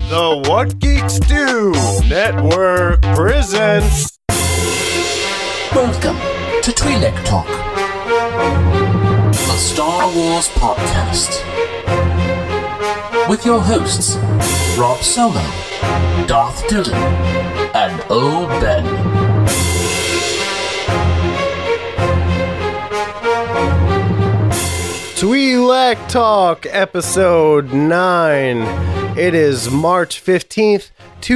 The What Geeks Do Network presents. Welcome to Twi'lek Talk, the Star Wars podcast, with your hosts Rob Solo, Darth Dillon, and Old Ben. Twi'lek Talk, episode 9. It is March 15th,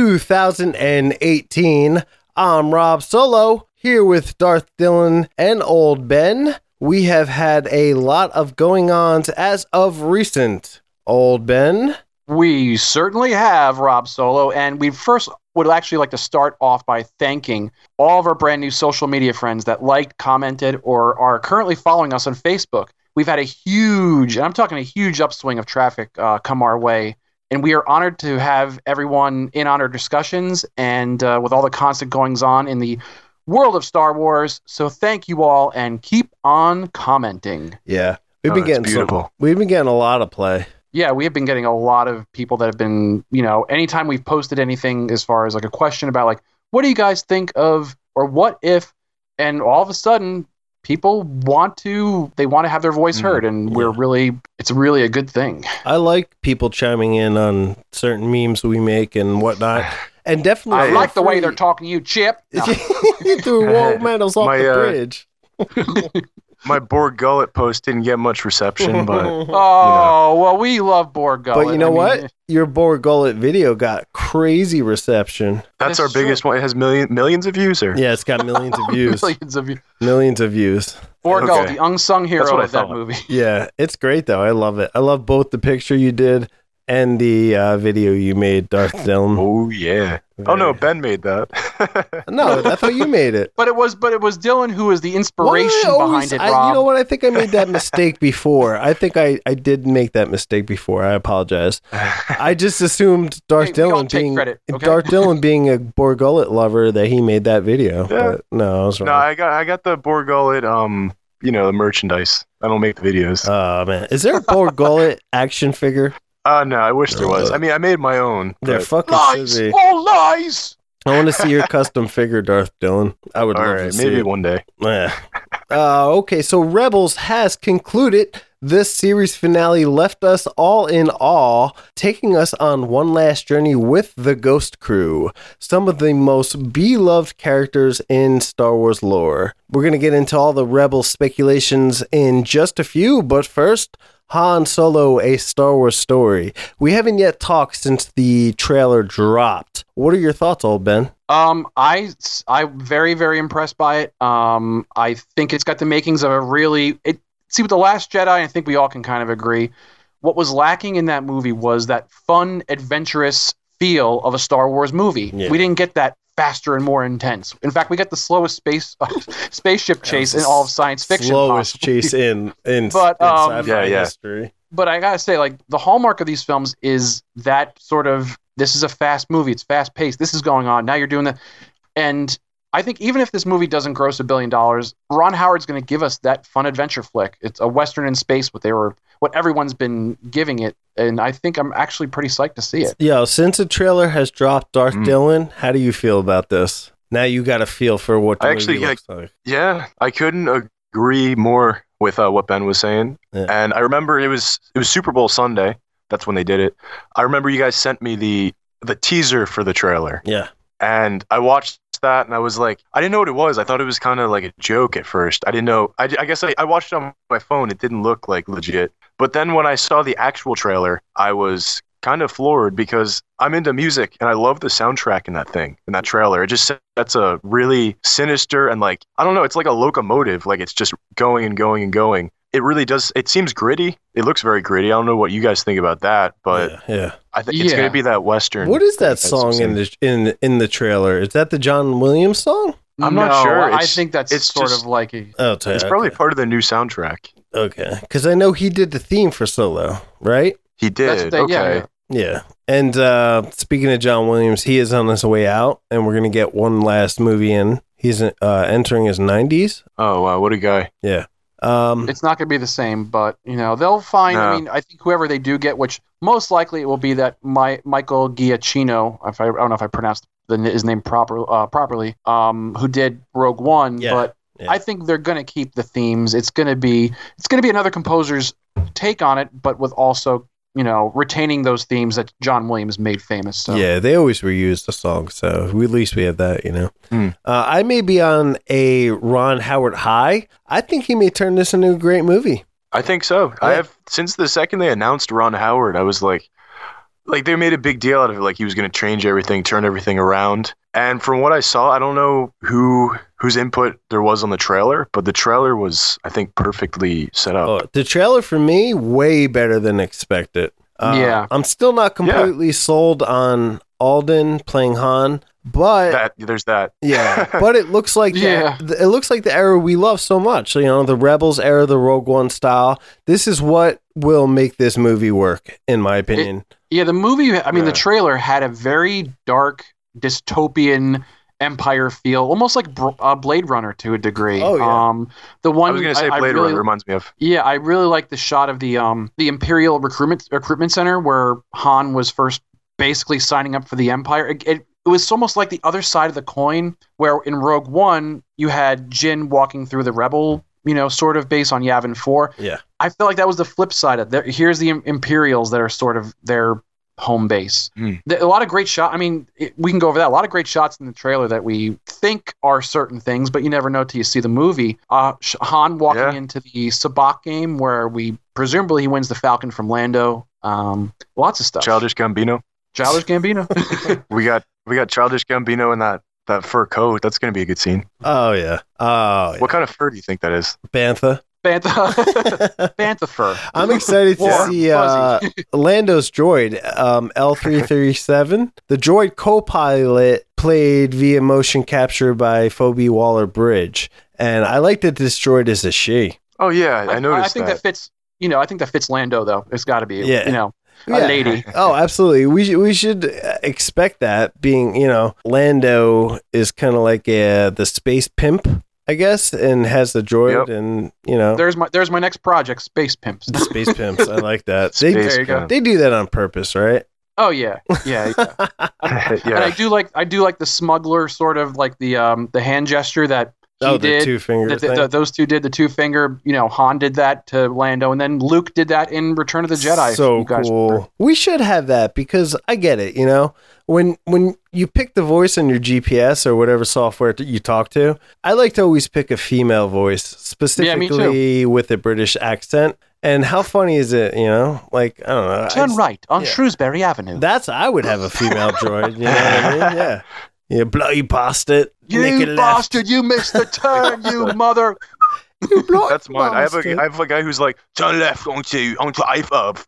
2018. I'm Rob Solo, here with Darth Dillon and Old Ben. We have had a lot of going-ons as of recent. Old Ben? We certainly have, Rob Solo, and we first would actually like to start off by thanking all of our brand new social media friends that liked, commented, or are currently following us on Facebook. We've had a huge, and I'm talking a huge upswing of traffic come our way, and we are honored to have everyone in on our discussions and with all the constant goings-on in the world of Star Wars. So thank you all, and keep on commenting. Yeah, we've been getting a lot of play. Yeah, we have been getting a lot of people that have been, anytime we've posted anything as far as like a question about like, what do you guys think of, or what if, and all of a sudden people want to have their voice heard, and it's really a good thing. I like people chiming in on certain memes we make and whatnot. And definitely, I like the way they're talking to you, Chip. No. Threw wall medals off the bridge. My Borg Gullet post didn't get much reception, but well, we love Borg Gullet. But you know what? Your Borg Gullet video got crazy reception. That's our biggest one. It has millions of views, or yeah, it's got millions of views. Millions of views. Borg Gullet, the unsung hero of that movie. Yeah, it's great though. I love it. I love both the picture you did and the video you made, Darth Dillon. Oh yeah. Oh no, Ben made that. No, I thought you made it. But it was Dylan who was the inspiration behind it, Rob. You know what? I think I made that mistake before. I think I did make that mistake before. I apologize. I just assumed Darth Dillon being Darth Dillon being a Borg Gullet lover that he made that video. Yeah. But no, I was wrong. No, I got the Borg Gullet the merchandise. I don't make the videos. Oh man. Is there a Borg Gullet action figure? No, I wish there was. I mean, I made my own. They're fucking lies! silly. All lies! I want to see your custom figure, Darth Dillon. I would love to see maybe it. One day. Yeah. Okay, so Rebels has concluded. This series finale left us all in awe, taking us on one last journey with the Ghost Crew, some of the most beloved characters in Star Wars lore. We're going to get into all the Rebels speculations in just a few, but first, Han Solo, A Star Wars Story. We haven't yet talked since the trailer dropped. What are your thoughts, Old Ben? I'm very, very impressed by it. I think it's got the makings of with The Last Jedi, I think we all can kind of agree. What was lacking in that movie was that fun, adventurous feel of a Star Wars movie. Yeah. We didn't get that faster and more intense. In fact, we got the slowest spaceship chase in all of science fiction. Slowest chase in sci-fi history. But I gotta say, like, the hallmark of these films is that sort of, this is a fast movie. It's fast paced. This is going on. Now you're doing that. And I think even if this movie doesn't gross $1 billion, Ron Howard's going to give us that fun adventure flick. It's a Western in space, what everyone's been giving it. And I think I'm actually pretty psyched to see it. Yeah, since the trailer has dropped, Darth Dillon, how do you feel about this? Now you got a feel for what the movie looks like. Yeah, I couldn't agree more with what Ben was saying. Yeah. And I remember it was Super Bowl Sunday. That's when they did it. I remember you guys sent me the teaser for the trailer. Yeah. And I watched that and I was like, I didn't know what it was. I thought it was kind of like a joke at first. I didn't know. I guess I watched it on my phone. It didn't look like legit. But then when I saw the actual trailer, I was kind of floored because I'm into music and I love the soundtrack in that trailer. It just sets a really sinister and like, I don't know, it's like a locomotive. Like it's just going and going and going. It really does. It seems gritty. It looks very gritty. I don't know what you guys think about that, but yeah. I think it's going to be that Western. What is that song in the trailer? Is that the John Williams song? I'm not sure. I think it's sort of like it's probably part of the new soundtrack. Okay, because I know he did the theme for Solo, right? He did. Yeah. And speaking of John Williams, he is on his way out, and we're going to get one last movie in. He's entering his 90s. Oh, wow. What a guy. Yeah. It's not going to be the same, but they'll find. No. I mean, I think whoever they do get, which most likely it will be that Michael Giacchino. I don't know if I pronounced his name properly. Who did Rogue One? Yeah. But I think they're going to keep the themes. It's going to be another composer's take on it, but with also retaining those themes that John Williams made famous. So. Yeah, they always reuse the song, so at least we have that, I may be on a Ron Howard high. I think he may turn this into a great movie. I think so. I have, since the second they announced Ron Howard, I was like they made a big deal out of it, like he was going to change everything, turn everything around. And from what I saw, I don't know whose input there was on the trailer, but the trailer was, I think, perfectly set up. Oh, the trailer for me, way better than expected. Yeah. I'm still not completely sold on Alden playing Han, but there's that. Yeah, but it looks like it looks like the era we love so much. The Rebels era, the Rogue One style. This is what will make this movie work, in my opinion. The movie. I mean, the trailer had a very dark, dystopian Empire feel, almost like Blade Runner to a degree. Oh yeah. The one I was going to say Blade Runner reminds me of. Yeah, I really like the shot of the Imperial recruitment center where Han was first basically signing up for the Empire. It was almost like the other side of the coin, where in Rogue One you had Jyn walking through the Rebel, sort of base on Yavin 4. Yeah, I feel like that was the flip side of it. Here's the Imperials that are sort of their home base. A lot of great shots. I mean, we can go over that. A lot of great shots in the trailer that we think are certain things, but you never know till you see the movie. Han walking into the Sabacc game, where presumably he wins the Falcon from Lando. Lots of stuff. Childish Gambino. we got Childish Gambino in that fur coat. That's going to be a good scene. Oh yeah. What kind of fur do you think that is? Bantha fur. I'm excited to see Lando's droid, L337. The droid co-pilot played via motion capture by Phoebe Waller-Bridge, and I like that this droid is a she. Oh yeah, I noticed. I think that fits. I think that fits Lando though. It's got to be. Yeah. A lady. Oh, absolutely. We should expect that, being, Lando is kind of like the space pimp, I guess, and has the droid, and There's my next project, Space Pimps. Space pimps. I like that. There you go. They do that on purpose, right? Oh yeah. And I do like the smuggler sort of like the hand gesture that he did. The two finger thing. Those two did the two finger. Han did that to Lando, and then Luke did that in Return of the Jedi. So cool. We should have that, because I get it. When you pick the voice on your GPS or whatever software you talk to, I like to always pick a female voice, specifically with a British accent. And how funny is it? Like, I don't know. Turn right on Shrewsbury Avenue. I would have a female droid. You know what I mean? Yeah. You bloody bastard. You bastard, you missed the turn, you mother. That's mine. I have a guy who's like, turn left onto I-Pub.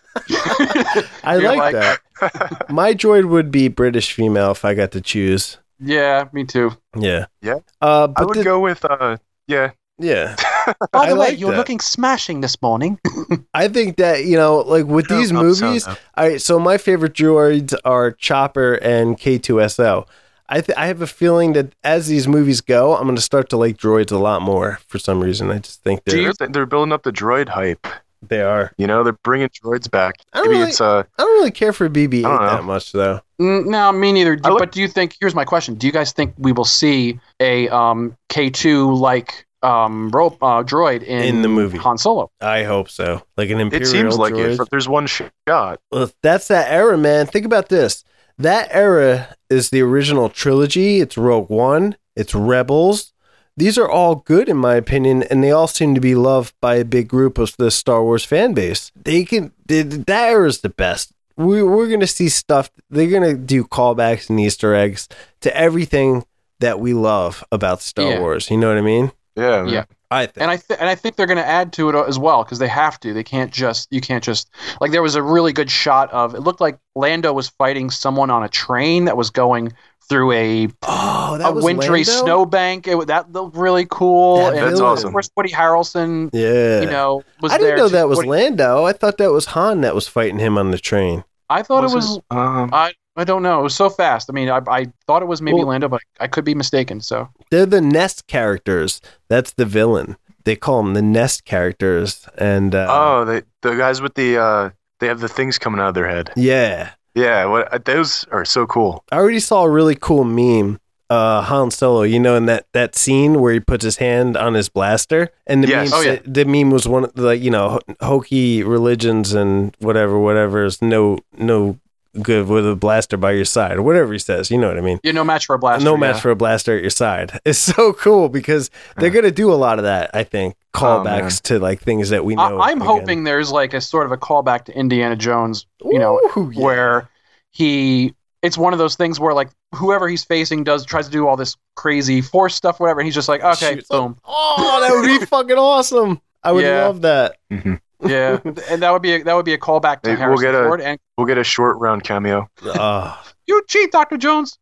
I like that. My droid would be British female if I got to choose. Yeah, me too. Yeah. Yeah. But I would go with, yeah. Yeah. By the way, you're looking smashing this morning. I think that, like with these movies, so my favorite droids are Chopper and K2SO. I have a feeling that as these movies go, I'm going to start to like droids a lot more for some reason. I just think they're building up the droid hype. They are. They're bringing droids back. I don't really care for BB-8 that much, though. No, me neither. But do you think? Here's my question: do you guys think we will see a K2 like droid in the movie Han Solo? I hope so. Like an Imperial. It seems like droid. it. There's one shot. Well, that's that era, man. Think about this. That era is the original trilogy. It's Rogue One. It's Rebels. These are all good, in my opinion, and they all seem to be loved by a big group of the Star Wars fan base. That era is the best. We're going to see stuff. They're going to do callbacks and Easter eggs to everything that we love about Star Wars. You know what I mean? Yeah. Yeah. I think. And I think they're going to add to it as well, because they have to. You can't just like, there was a really good shot of, it looked like Lando was fighting someone on a train that was going through a wintry snowbank. That looked really cool. That's awesome. Of course, Woody Harrelson, was I didn't know that was Woody. Lando. I thought that was Han that was fighting him on the train. I thought it was. I don't know. It was so fast. I mean, I thought it was maybe Lando, but I could be mistaken. So they're the Nest characters. That's the villain. they call them the Nest characters, and the guys with the they have the things coming out of their head. yeah. Yeah, those are so cool. I already saw a really cool meme. Han Solo, in that scene where he puts his hand on his blaster, and the Yes. meme, the meme was one of the hokey religions and whatever is no good with a blaster by your side or whatever he says. You know what I mean? You're no match for a blaster. No match for a blaster at your side. It's so cool because they're gonna do a lot of that. I think callbacks to like things that we know. I'm hoping there's like a sort of a callback to Indiana Jones. Ooh, yeah. Where it's one of those things where like whoever he's facing tries to do all this crazy force stuff, whatever, and he's just like, okay, Shoots boom. Oh, that would be fucking awesome. I would love that. Mm-hmm. Yeah, and that would be a callback to Maybe Harrison Ford. And we'll get a short round cameo. you cheat, Dr. Jones.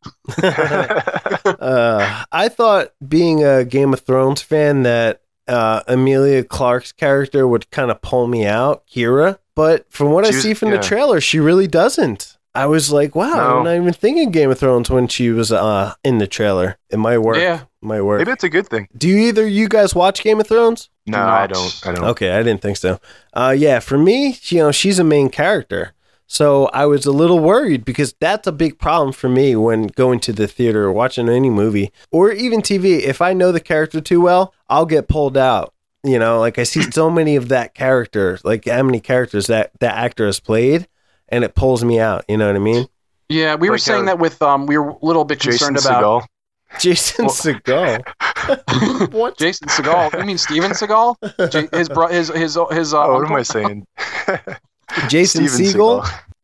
I thought, being a Game of Thrones fan, that Emilia Clarke's character would kind of pull me out, Kira. But from what I see from the trailer, she really doesn't. I was like, wow, I'm not even thinking Game of Thrones when she was in the trailer. It might work. Yeah. Might work. Maybe it's a good thing. Do either you guys watch Game of Thrones? No, I don't. Okay, I didn't think so. Yeah, for me, she's a main character. So I was a little worried because that's a big problem for me when going to the theater or watching any movie or even TV. If I know the character too well, I'll get pulled out. Like I see so many of that character, like how many characters that actor has played, and it pulls me out. You know what I mean? Yeah, we were saying that with we were a little bit concerned about Jason Segel. What? Jason Segel? You mean Steven Seagal? His what am I saying? Jason Segel.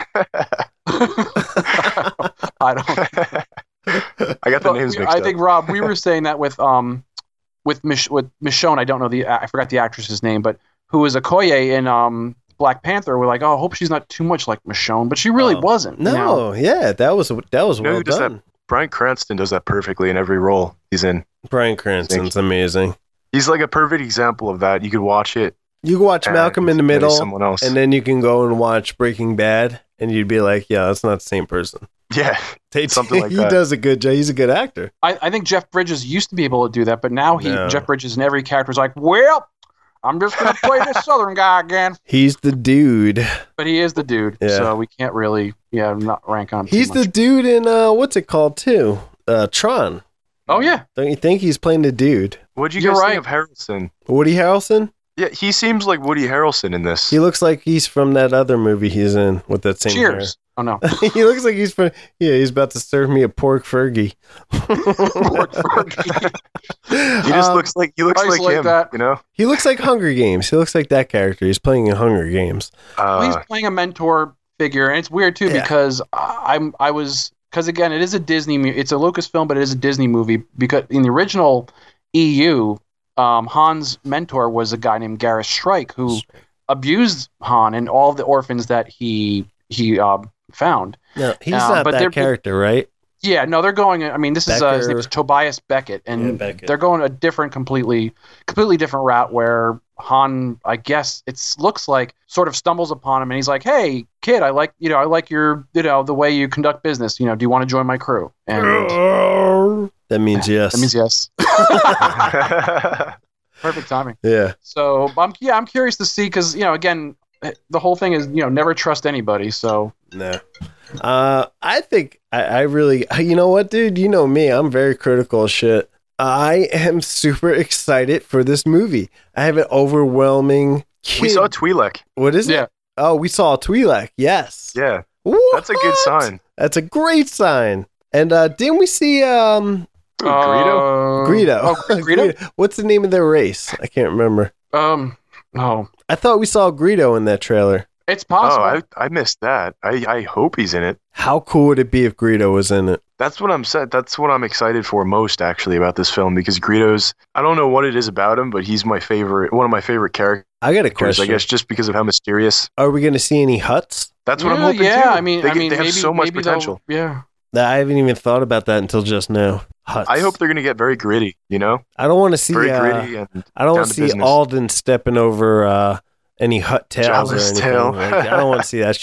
I don't. I got the names mixed up. I think Rob, we were saying that with Michonne. I don't know I forgot the actress's name, but who was Okoye in Black Panther. We're like, oh, I hope she's not too much like Michonne, but she really wasn't. No, yeah, that was well done. Bryan Cranston does that perfectly in every role he's in. Bryan Cranston's amazing. He's like a perfect example of that. You could watch it. You can watch Malcolm in the Middle, someone else, and then you can go and watch Breaking Bad, and you'd be like, yeah, that's not the same person. Yeah, something like that. He does a good job. He's a good actor. I think Jeff Bridges used to be able to do that, but now Jeff Bridges in every character is like, well, I'm just going to play this Southern guy again. He's the dude. But he is the dude, so we can't really, not rank on him. He's the dude in, what's it called, too? Tron. Oh, yeah. Don't you think he's playing the dude? What'd you guys think of Harrelson? Woody Harrelson? Yeah, he seems like Woody Harrelson in this. He looks like he's from that other movie he's in with that same Cheers. hair. Oh, no. He looks like he's from, he's about to serve me a pork Fergie. Pork Fergie. He just looks like him, that. He looks like Hunger Games. He looks like that character. He's playing in Hunger Games. He's playing a mentor figure, and it's weird too because because again, it is a Disney. It's a Lucasfilm, but it is a Disney movie. Because in the original EU, Han's mentor was a guy named Gareth Shrike who abused Han and all the orphans that he found. No, he's not that character, right? Yeah, no, they're going. I mean, this is his name is Tobias Beckett, and they're going a completely different route where Han, I guess it looks like, sort of stumbles upon him, and he's like, "Hey, kid, I like your, the way you conduct business. Do you want to join my crew?" And that means yes. That means yes. Perfect timing. Yeah. So I'm curious to see because again, the whole thing is never trust anybody. So no. I think I really, you know what, dude? You know me. I'm very critical of shit. I am super excited for this movie. I have an overwhelming We saw Twi'lek. What is it? Oh, we saw Twi'lek. Yes. Yeah. What? That's a good sign. That's a great sign. And didn't we see Greedo? Greedo. Oh, Greedo? What's the name of their race? I can't remember. No. I thought we saw Greedo in that trailer. It's possible. Oh, I missed that. I hope he's in it. How cool would it be if Greedo was in it? That's what I'm excited for most, actually, about this film, because Greedo's, I don't know what it is about him, but he's one of my favorite characters. I got a question. I guess just because of how mysterious. Are we going to see any Hutts? That's what I'm hoping too. I mean, they have so much potential. Yeah. I haven't even thought about that until just now. Hutts. I hope they're going to get very gritty, I don't want to see very gritty and I don't want to see Alden stepping over any Hutt tails or anything. Tail. I don't want to see that shit.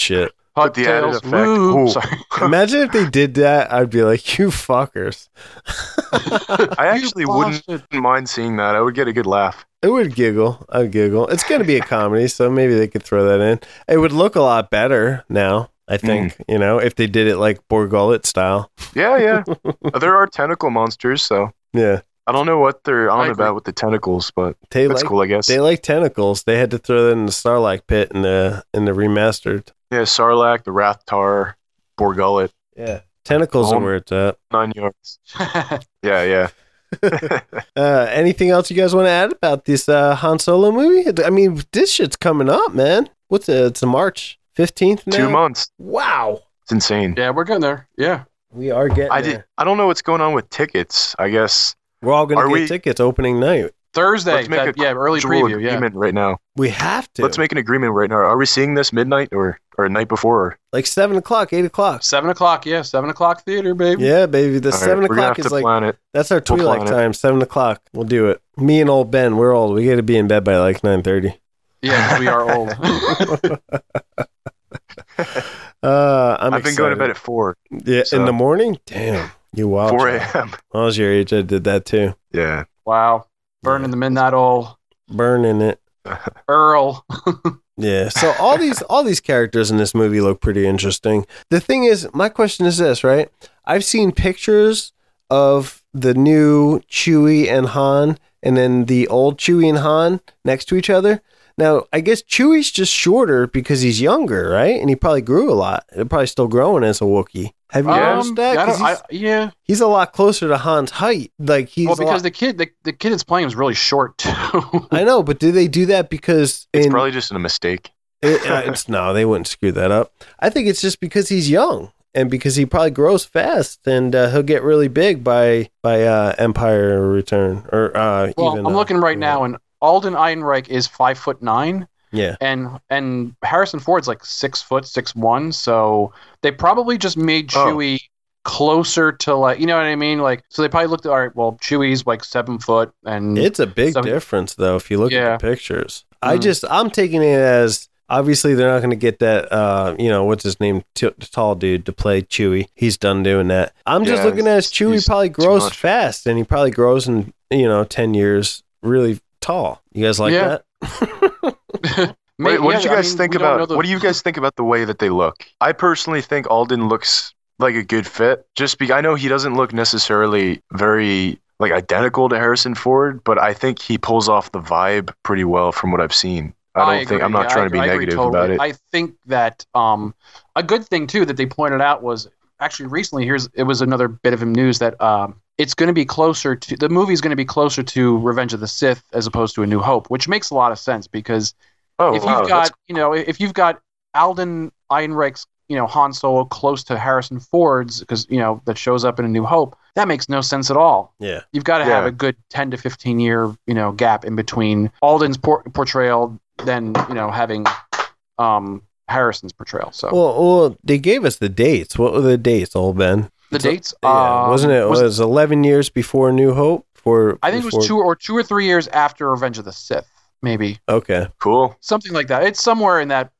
But the added Tails. effect. Woo. Ooh. Sorry. Imagine if they did that. I'd be like, you fuckers. I actually wouldn't bastard. mind seeing that. I would get a good laugh. It would giggle. I'd giggle. It's going to be a comedy, so maybe they could throw that in. It would look a lot better now, I think, if they did it like Borgullet style. Yeah. There are tentacle monsters, so Yeah. I don't know what they're on agree. about with the tentacles, but They that's like, cool, I guess. They like tentacles. They had to throw that in the Sarlacc pit in the remastered. Yeah, Sarlacc, the Rathtar, Borgullet, Yeah. Tentacles are where it's at. 9 yards. Yeah. Anything else you guys want to add about this Han Solo movie? I mean, this shit's coming up, man. What's it? It's March 15th now? 2 months. Wow. It's insane. Yeah, we're getting there. Yeah. We are getting there. I don't know what's going on with tickets. I guess We're all going Are to get we- tickets opening night. Thursday. let's make Early casual preview. Yeah. agreement right now. We have to. Let's make an agreement right now. Are we seeing this midnight or night before? like 7 o'clock, 8 o'clock. 7 o'clock. Yeah. 7 o'clock theater, baby. Yeah, baby. The All right, 7 we're gonna o'clock have is to like, plan it. that's our We'll Twi'lek plan it. time, 7 o'clock. We'll do it. Me and old Ben, we're old. We got to be in bed by like 9:30. Yeah, we are old. I've been going to bed at 4. Yeah, so- in the morning? Damn. You wild. 4 child. a.m. When I was your age, I did that too. Yeah. Wow. Burning the midnight oil. Burning it. Earl. Yeah. So all these characters in this movie look pretty interesting. The thing is, my question is this, right? I've seen pictures of the new Chewie and Han, and then the old Chewie and Han next to each other. Now, I guess Chewie's just shorter because he's younger, right? And he probably grew a lot. They're probably still growing as a Wookiee. Have you noticed that? 'Cause Yeah. he's a lot closer to Han's height. Like he's Well, a because lot- the kid that's playing is really short too. I know, but do they do that because It's probably just a mistake. no, they wouldn't screw that up. I think it's just because he's young and because he probably grows fast and he'll get really big by Empire Return or Well, even. I'm looking right now, and Alden Ehrenreich is 5'9", Yeah, and Harrison Ford's like 6 foot 6'1", so they probably just made Chewie closer to, like, you know what I mean? Like, so they probably looked at, all right, well, Chewie's like 7 foot, and it's a big So- difference though if you look Yeah. at the pictures. I'm taking it as. Obviously, they're not going to get that, what's his name, tall dude to play Chewie. He's done doing that. I'm just Yeah, looking at as Chewie he's probably too grows much. fast, and he probably grows in, 10 years really tall. You guys like Yeah. that? Wait, what did you guys think we don't know about? the- What do you guys think about the way that they look? I personally think Alden looks like a good fit. Just because I know he doesn't look necessarily very like identical to Harrison Ford, but I think he pulls off the vibe pretty well from what I've seen. I don't think agree. I'm not Yeah, trying to be I agree negative totally. about it. I think that a good thing too that they pointed out was actually recently. It was another bit of news that it's going to be closer to the movie's going to be closer to Revenge of the Sith as opposed to A New Hope, which makes a lot of sense because if wow, you've got if you've got Alden Ehrenreich's Han Solo close to Harrison Ford's because that shows up in A New Hope, that makes no sense at all. Yeah. You've got to have a good 10 to 15 year gap in between Alden's portrayal than having Harrison's portrayal. So Well, they gave us the dates. What were the dates, old Ben? the dates, Yeah, wasn't it? Was 11 years before New Hope? I think it was 2 or 3 years after Revenge of the Sith, maybe Okay. Cool. something like that. It's somewhere in that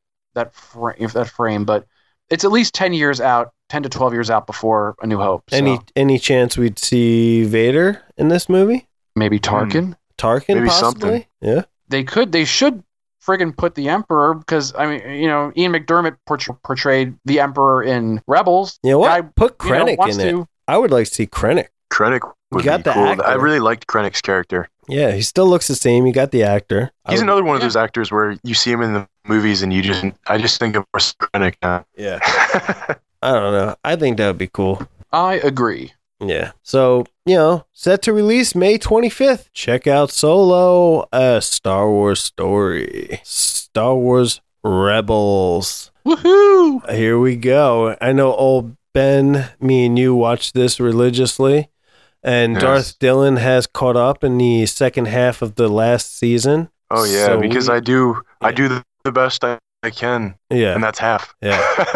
frame, but it's at least 10 years out, 10 to 12 years out before A New Hope. So Any chance we'd see Vader in this movie? maybe Tarkin. Tarkin, Maybe possibly. something. Yeah. They should friggin' put the Emperor because Ian McDermott portrayed the Emperor in Rebels. You know what? Guy, Put Krennic wants in it. to. I would like to see Krennic. Krennic would got be the cool. actor. I really liked Krennic's character. Yeah, he still looks the same. You got the actor. He's I would- another one of those actors where you see him in the movies and I just think of Krennic now. Yeah. I don't know. I think that would be cool. I agree. Yeah. So, set to release May 25th. Check out Solo, a Star Wars story. Star Wars Rebels. Woohoo! Here we go. I know old Ben, me and you watched this religiously. And Yes. Darth Dillon has caught up in the second half of the last season. Oh yeah, So because we- I do the best I can, Yeah. and that's half. Yeah.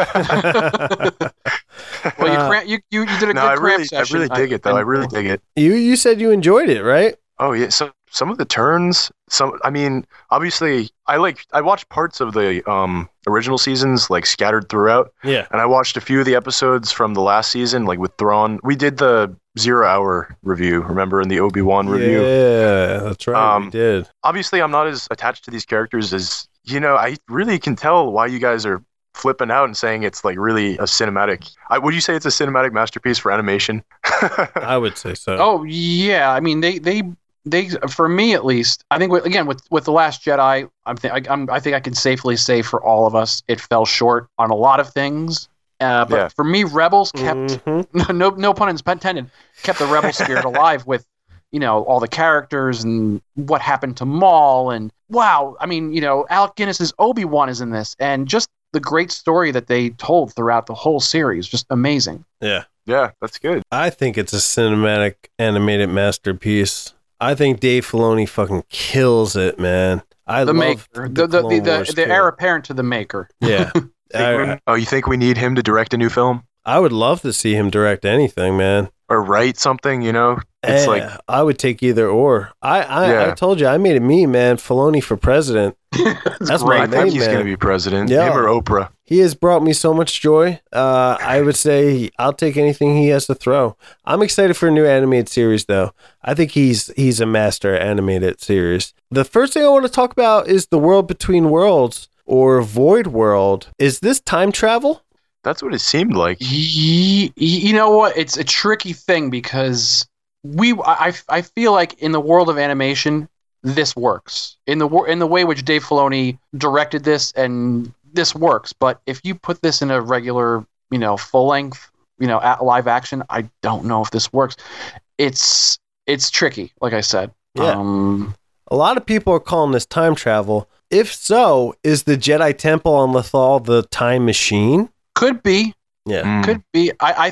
Well, you did a No, good I craft really session. dig it though. I really dig it. You said you enjoyed it, right? Oh yeah, so some of the turns, obviously I watched parts of the original seasons like scattered throughout. Yeah. And I watched a few of the episodes from the last season, like with Thrawn. We did the 0 Hour review, remember, in the Obi-Wan review? Yeah, that's right. We did. Obviously, I'm not as attached to these characters as, I really can tell why you guys are flipping out and saying it's like really a cinematic. Would you say it's a cinematic masterpiece for animation? I would say so. Oh yeah, I mean they for me at least, I think with The Last Jedi, I think I can safely say for all of us it fell short on a lot of things. But for me, Rebels kept no pun intended, kept the Rebel spirit alive with all the characters and what happened to Maul, and wow, I mean Alec Guinness's Obi-Wan is in this, and just the great story that they told throughout the whole series, just amazing. Yeah, that's good. I think it's a cinematic animated masterpiece. I think Dave Filoni fucking kills it, man. The maker, the heir apparent to the maker. Yeah. You think we need him to direct a new film? I would love to see him direct anything, man. Or write something, It's like I would take either or. I told you I made a meme, man. Filoni for president. That's my I name, think he's man. going to be president. Yeah. Him or Oprah. He has brought me so much joy. I would say I'll take anything he has to throw. I'm excited for a new animated series, though. I think he's a master animated series. The first thing I want to talk about is The World Between Worlds, or Void World. Is this time travel? That's what it seemed like. You know what? It's a tricky thing because I feel like in the world of animation, this works. In the way which Dave Filoni directed this, and this works. But if you put this in a regular, full length, live action, I don't know if this works. It's tricky, like I said. Yeah. A lot of people are calling this time travel. If so, is the Jedi Temple on Lothal the time machine? Could be. Yeah. Could be.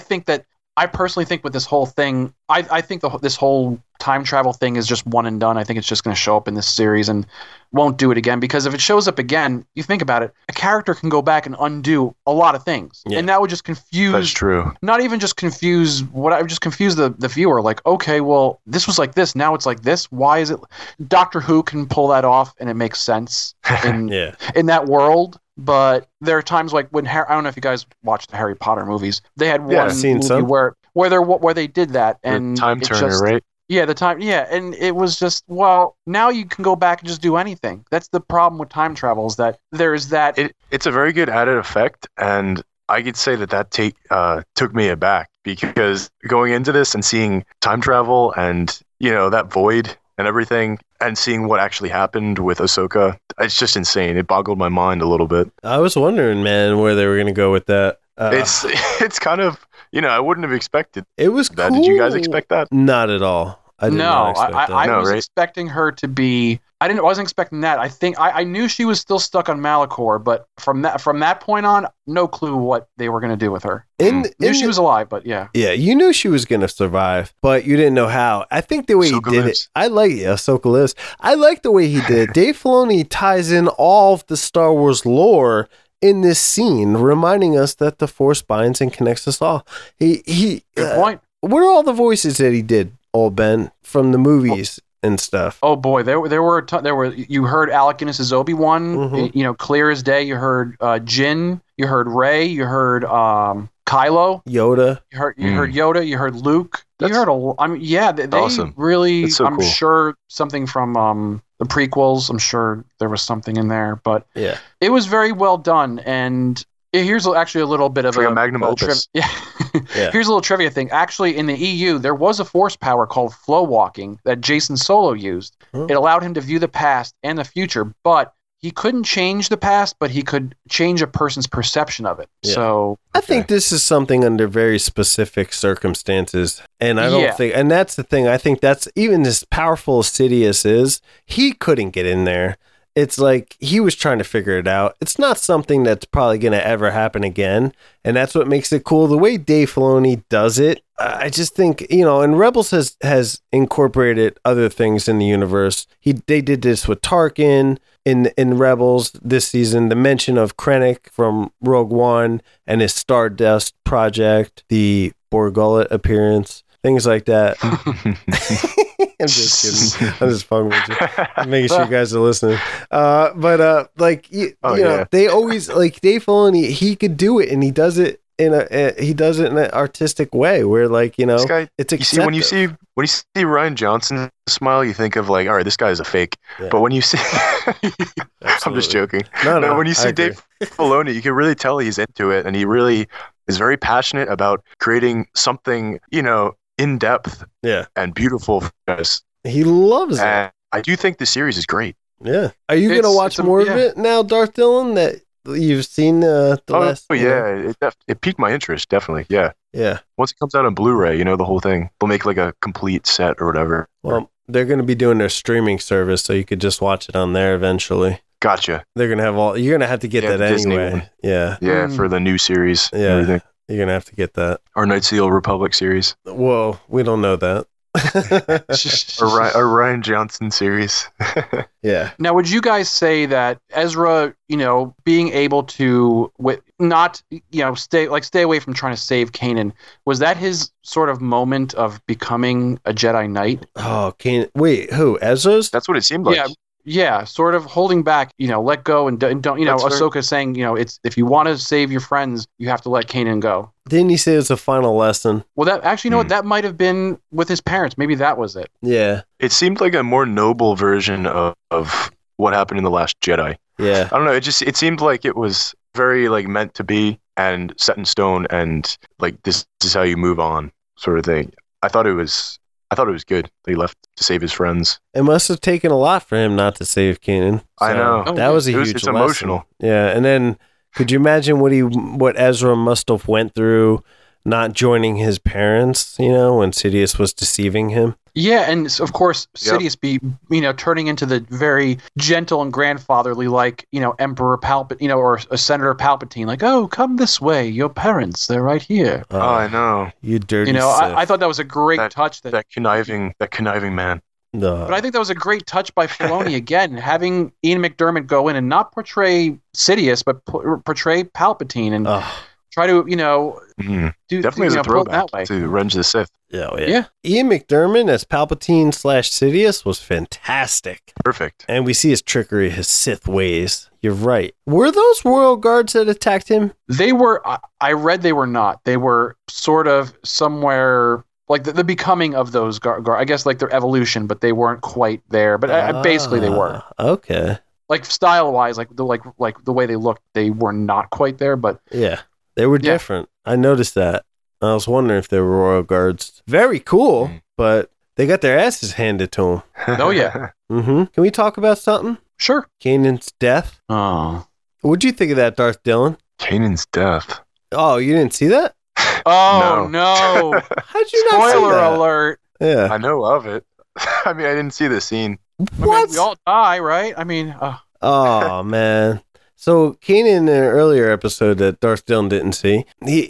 I personally think with this whole thing, I think this whole time travel thing is just one and done. I think it's just going to show up in this series and won't do it again, because if it shows up again, you think about it, a character can go back and undo a lot of things. Yeah. And that would just confuse. That's true. Not even just confuse I would just confuse the viewer. Like, okay, well, this was like this. Now it's like this. Why is it? Doctor Who can pull that off and it makes sense in that world. But there are times like when I don't know if you guys watched the Harry Potter movies. They had one movie where they did that, and the time turner, right? Yeah, the time. Yeah, and it was just, well, now you can go back and just do anything. That's the problem with time travel, is that there is that. It's a very good added effect, and I could say that took me aback, because going into this and seeing time travel and that void and everything, and seeing what actually happened with Ahsoka, it's just insane. It boggled my mind a little bit. I was wondering, man, where they were going to go with that. It's kind of, I wouldn't have expected. It was that. Cool. Did you guys expect that? Not at all. I did not expect that. I was expecting her to be. I wasn't expecting that. I think I knew she was still stuck on Malachor, but from that point on, no clue what they were going to do with her. Knew she was alive, but yeah. Yeah, you knew she was going to survive, but you didn't know how. I think the way he did it, I like Ahsoka lives. I like the way he did it. Dave Filoni ties in all of the Star Wars lore in this scene, reminding us that the Force binds and connects us all. Good point. What are all the voices that he did, old Ben, from the movies and stuff? Oh boy, there were. You heard Alec Guinness's Obi-Wan, clear as day. You heard Jin. You heard Rey. You heard Kylo. Yoda. You heard Yoda. You heard Luke. They awesome. really. So I'm cool. sure something from the prequels. I'm sure there was something in there, but yeah, it was very well done. And here's actually a little bit of a magnum opus. Yeah. Here's a little trivia thing. Actually, in the EU, there was a force power called flow walking that Jason Solo used. It allowed him to view the past and the future, but he couldn't change the past, but he could change a person's perception of it. Yeah. So I think this is something under very specific circumstances. And I don't think, and that's the thing, I think that's, even as powerful as Sidious is, he couldn't get in there. It's like he was trying to figure it out. It's not something that's probably going to ever happen again. And that's what makes it cool. The way Dave Filoni does it, I just think, and Rebels has incorporated other things in the universe. They did this with Tarkin in Rebels this season. The mention of Krennic from Rogue One and his Stardust project, the Borgullet appearance. things like that. I'm just kidding. I'm just fucking with you. I'm making sure you guys are listening. But like you know, they always like Dave Filoni. He could do it, and he does it in an artistic way where, like, you know, This guy, it's you see, when you acceptive. see Ryan Johnson smile, you think of like, all right, this guy is a fake. Yeah. But when you see, I'm Absolutely. just joking. No, when you I see agree. Dave Filoni, you can really tell he's into it, and he really is very passionate about creating something, you know, in depth Yeah, and beautiful for us. he loves it. And I do think the series is great. Yeah. Are you It's- gonna watch it's a- more of yeah. it now, Darth Dillon? That you've seen the last? Oh you know? yeah, it piqued my interest, definitely. Yeah. Yeah. Once it comes out on Blu-ray, you know, the whole thing, they'll make like a complete set or whatever. Well, they're gonna be doing their streaming service, so you could just watch it on there eventually. Gotcha. They're gonna have all. You're gonna have to get Yeah, that the Disney anyway. one. Yeah. Yeah, Mm. for the new series. and Yeah. everything. You're gonna have to get that. Our Knights of the Old Republic series. Whoa, we don't know that. Our Ryan Johnson series. Yeah. Now, would you guys say that Ezra, you know, being able to not, you know, stay away from trying to save Kanan, was that his sort of moment of becoming a Jedi Knight? Oh, wait, who? Ezra's? That's what it seemed like. Yeah, sort of holding back, you know, let go and don't, you know, That's Ahsoka saying, you know, it's if you want to save your friends, you have to let Kanan go. Didn't he say it was a final lesson? Well, that actually, you know what, that might have been with his parents. Maybe that was it. Yeah. It seemed like a more noble version of what happened in The Last Jedi. Yeah. I don't know. It seemed like it was very like meant to be and set in stone, and like this is how you move on, sort of thing. I thought it was good that he left to save his friends. It must have taken a lot for him not to save Kanan. I know. Oh, That was a It's huge lesson. emotional. Yeah, and then could you imagine what Ezra must have went through not joining his parents, you know, when Sidious was deceiving him? Yeah, and of course, Yep. Sidious turning into the very gentle and grandfatherly, like, you know, Emperor Palpatine, you know, or a Senator Palpatine, like, oh, come this way, your parents, they're right here. Oh, I know. You dirty You know, Sith. I thought that was a great touch. That conniving man. No. But I think that was a great touch by Filoni again, having Ian McDermott go in and not portray Sidious, but portray Palpatine and Oh, try to, you know, do Definitely you as know, a pull it throwback that way. to Revenge of the Sith. yeah, Yeah. Ian McDermott as Palpatine / Sidious was fantastic. Perfect. And we see his trickery, his Sith ways. You're right. Were those royal guards that attacked him? They were. I read they were not. They were sort of somewhere like the becoming of those guard. I guess like their evolution, but they weren't quite there. But basically, they were. Okay. Like style wise, like the way they looked, they were not quite there. But Yeah. They were Yeah. different. I noticed that. I was wondering if they were royal guards. Very cool, but they got their asses handed to them. Oh, yeah. Mm-hmm. Can we talk about something? sure. Kanan's death. Oh. What'd you think of that, Darth Dillon? Kanan's death. Oh, you didn't see that? Oh no! How'd you not see Spoiler that? alert! Yeah. I know of it. I mean, I didn't see the scene. I mean, What? we all die, right? I mean, Oh man. So Kanan in an earlier episode that Darth Dillon didn't see.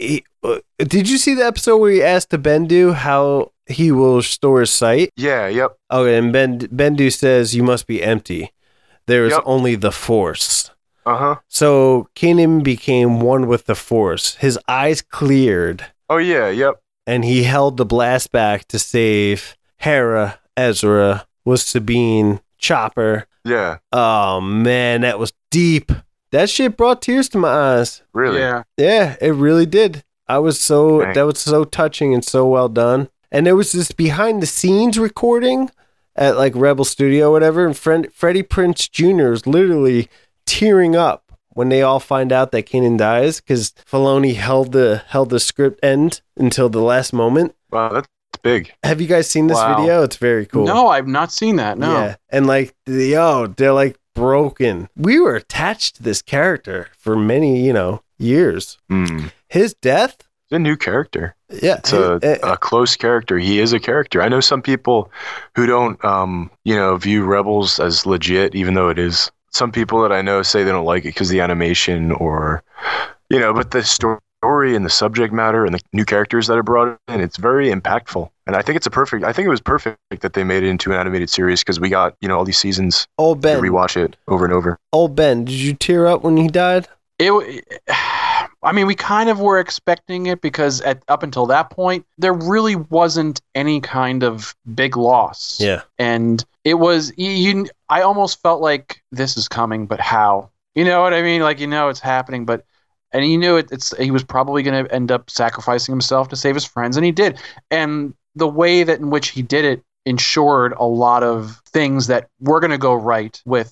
Did you see the episode where he asked the Bendu how he will store his sight? Yeah, yep. Okay, and Bendu says you must be empty. There is Yep. only the Force. Uh-huh. So Kanan became one with the Force. His eyes cleared, Oh, yeah, yep. and he held the blast back to save Hera, Ezra, was Sabine, Chopper. Yeah, Oh man, that was deep. That shit brought tears to my eyes. really. yeah. Yeah, it really did. That was so touching and so well done. And there was this behind the scenes recording at like Rebel Studio or whatever, and Freddie Prinze Jr. is literally tearing up when they all find out that Kanan dies because Filoni held the script end until the last moment. Wow, that's big. Have you guys seen this Wow. video? It's very cool. No, I've not seen that. No. Yeah, and like they're like broken. We were attached to this character for many, years. Mm. His death. It's a new character. Yeah, It's a close character. He is a character. I know some people who don't, view Rebels as legit, even though it is. Some people that I know say they don't like it because the animation or, but the story and the subject matter and the new characters that are brought in, it's very impactful. And I think I think it was perfect that they made it into an animated series because we got, all these seasons Old to Ben. rewatch it over and over. Old Ben, did you tear up when he died? I mean, we kind of were expecting it because up until that point, there really wasn't any kind of big loss. Yeah. And it was, I almost felt like this is coming, but how? You know what I mean? Like, it's happening, and he knew he was probably going to end up sacrificing himself to save his friends, and he did. And the way that in which he did it ensured a lot of things that were going to go right with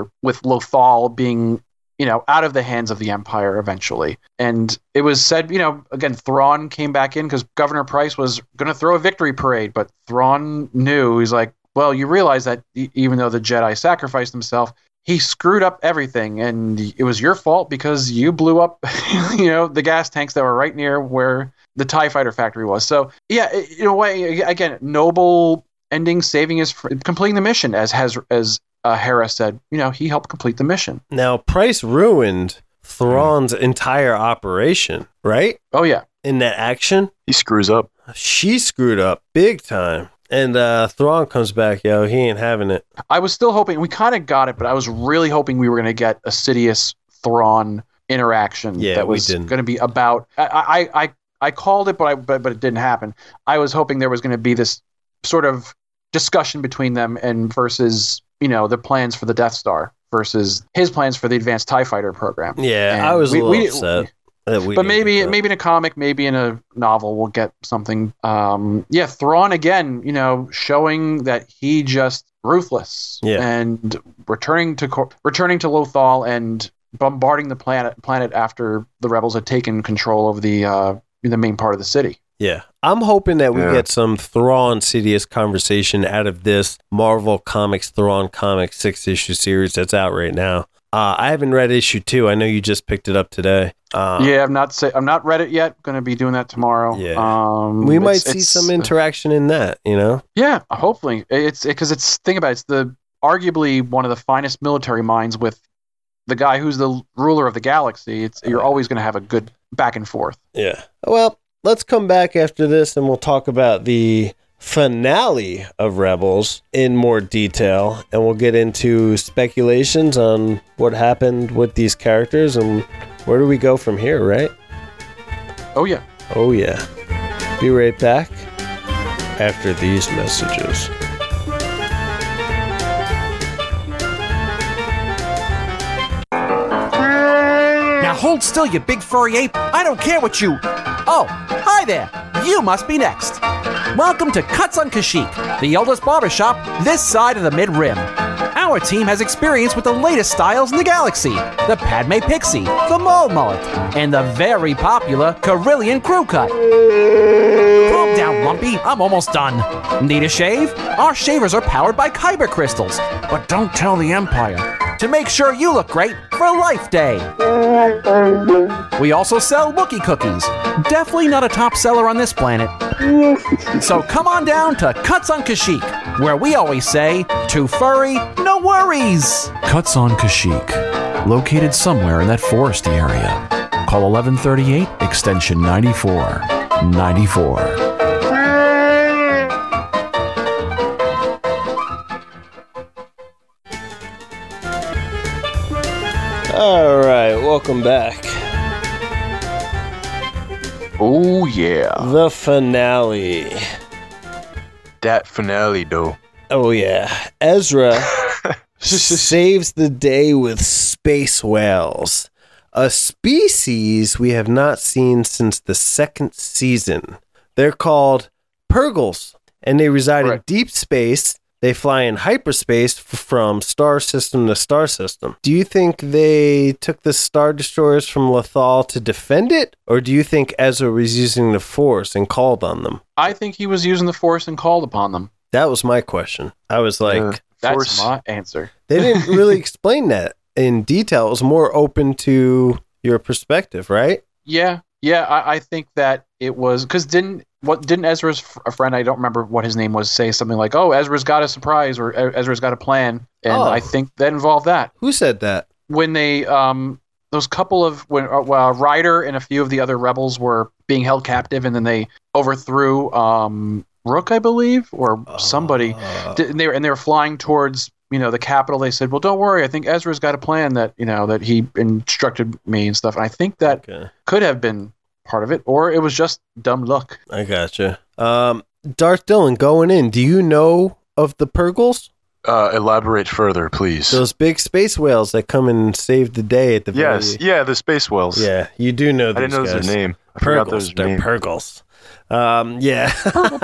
Lothal being, out of the hands of the Empire eventually. And it was said, again, Thrawn came back in because Governor Pryce was going to throw a victory parade, but Thrawn knew, he's like, well, you realize that even though the Jedi sacrificed himself, he screwed up everything, and it was your fault because you blew up, the gas tanks that were right near where the TIE Fighter factory was. So, yeah, in a way, again, noble ending, completing the mission, as Hera said, he helped complete the mission. Now, Pryce ruined Thrawn's entire operation, right? Oh, yeah. In that action. He screws up. She screwed up big time. And Thrawn comes back, he ain't having it. I was still hoping, we kind of got it, but I was really hoping we were going to get a Sidious-Thrawn interaction that was going to be about... I called it, but it didn't happen. I was hoping there was going to be this sort of discussion between them and versus, the plans for the Death Star versus his plans for the Advanced TIE Fighter program. Yeah, and I was a little upset. But maybe in a comic, maybe in a novel, we'll get something. Thrawn again, showing that he just ruthless and returning to Lothal and bombarding the planet after the rebels had taken control of the main part of the city. Yeah, I'm hoping that we get some Thrawn Sidious conversation out of this Marvel Comics Thrawn Comics 6-issue series that's out right now. I haven't read issue 2. I know you just picked it up today. I've not read it yet. Going to be doing that tomorrow. Yeah, we might see some interaction in that. Yeah, hopefully. It's because think about it, it's the arguably one of the finest military minds with the guy who's the ruler of the galaxy. You're always going to have a good back and forth. Yeah. Well, let's come back after this and we'll talk about the finale of Rebels in more detail, and we'll get into speculations on what happened with these characters and where do we go from here, right? Oh yeah. Be right back after these messages. Now hold still, you big furry ape. I don't care what you... Oh, hi there. You must be next. Welcome to Cuts on Kashyyyk, the oldest barbershop this side of the mid-rim. Our team has experience with the latest styles in the galaxy. The Padme Pixie, the Mole Mullet, and the very popular Carillion Crew Cut. Calm down, Lumpy. I'm almost done. Need a shave? Our shavers are powered by Kyber crystals. But don't tell the Empire. To make sure you look great for Life Day. We also sell Wookiee cookies. Definitely not a top seller on this planet. So come on down to Cuts on Kashyyyk, where we always say, too furry, no worries. Cuts on Kashyyyk, located somewhere in that foresty area. Call 1138, extension 94. All right, welcome back. Oh, yeah. The finale. That finale, though. Oh, yeah. Ezra saves the day with space whales, a species we have not seen since the second season. They're called Purrgils, and they reside in deep space. They fly in hyperspace from star system to star system. Do you think they took the Star Destroyers from Lothal to defend it? Or do you think Ezra was using the Force and called on them? I think he was using the Force and called upon them. That was my question. I was like... That's my answer. They didn't really explain that in detail. It was more open to your perspective, right? Yeah. I think that it was... Because didn't Ezra's friend, I don't remember what his name was, say something like, oh, Ezra's got a surprise or Ezra's got a plan. And I think that involved that. Who said that? When they, those couple of, when Ryder and a few of the other rebels were being held captive and then they overthrew Rook, I believe, or somebody. And they were flying towards the capital. They said, "Well, don't worry. I think Ezra's got a plan that that he instructed me and stuff." And I think that could have been part of it, or it was just dumb luck. I gotcha. Darth Dillon, going in. Do you know of the Purgles? Elaborate further, please. Those big space whales that come and save the day at the Yes, yeah, the space whales. Yeah, you do know these I didn't know guys. their name. I Purgles, forgot those they're name. Purgles. Yeah.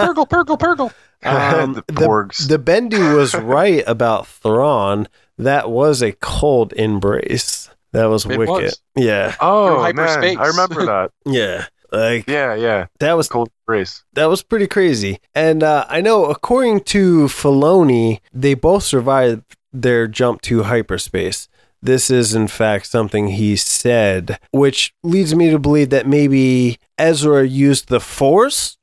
Purgle. The Porgs. The Bendu was right about Thrawn. That was a cold embrace. That was It wicked. was. Yeah. Oh, Through man, hyperspace. I remember that. Yeah. Like Yeah. that was Cold race. That was pretty crazy. And I know, according to Filoni, they both survived their jump to hyperspace. This is, in fact, something he said, which leads me to believe that maybe Ezra used the Force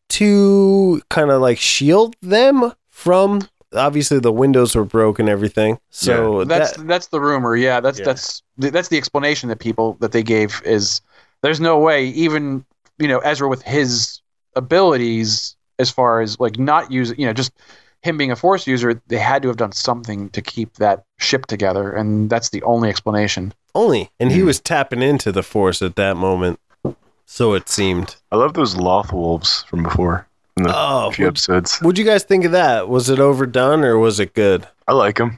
to kind of like shield them from. Obviously, the windows were broken and everything. So that's the rumor. Yeah, that's the explanation that they gave is there's no way even Ezra with his abilities as far as like not using just him being a Force user, they had to have done something to keep that ship together, and that's the only explanation. And he was tapping into the Force at that moment, so it seemed. I love those Loth wolves from before. In the few episodes. What'd you guys think of that? Was it overdone or was it good? I like them.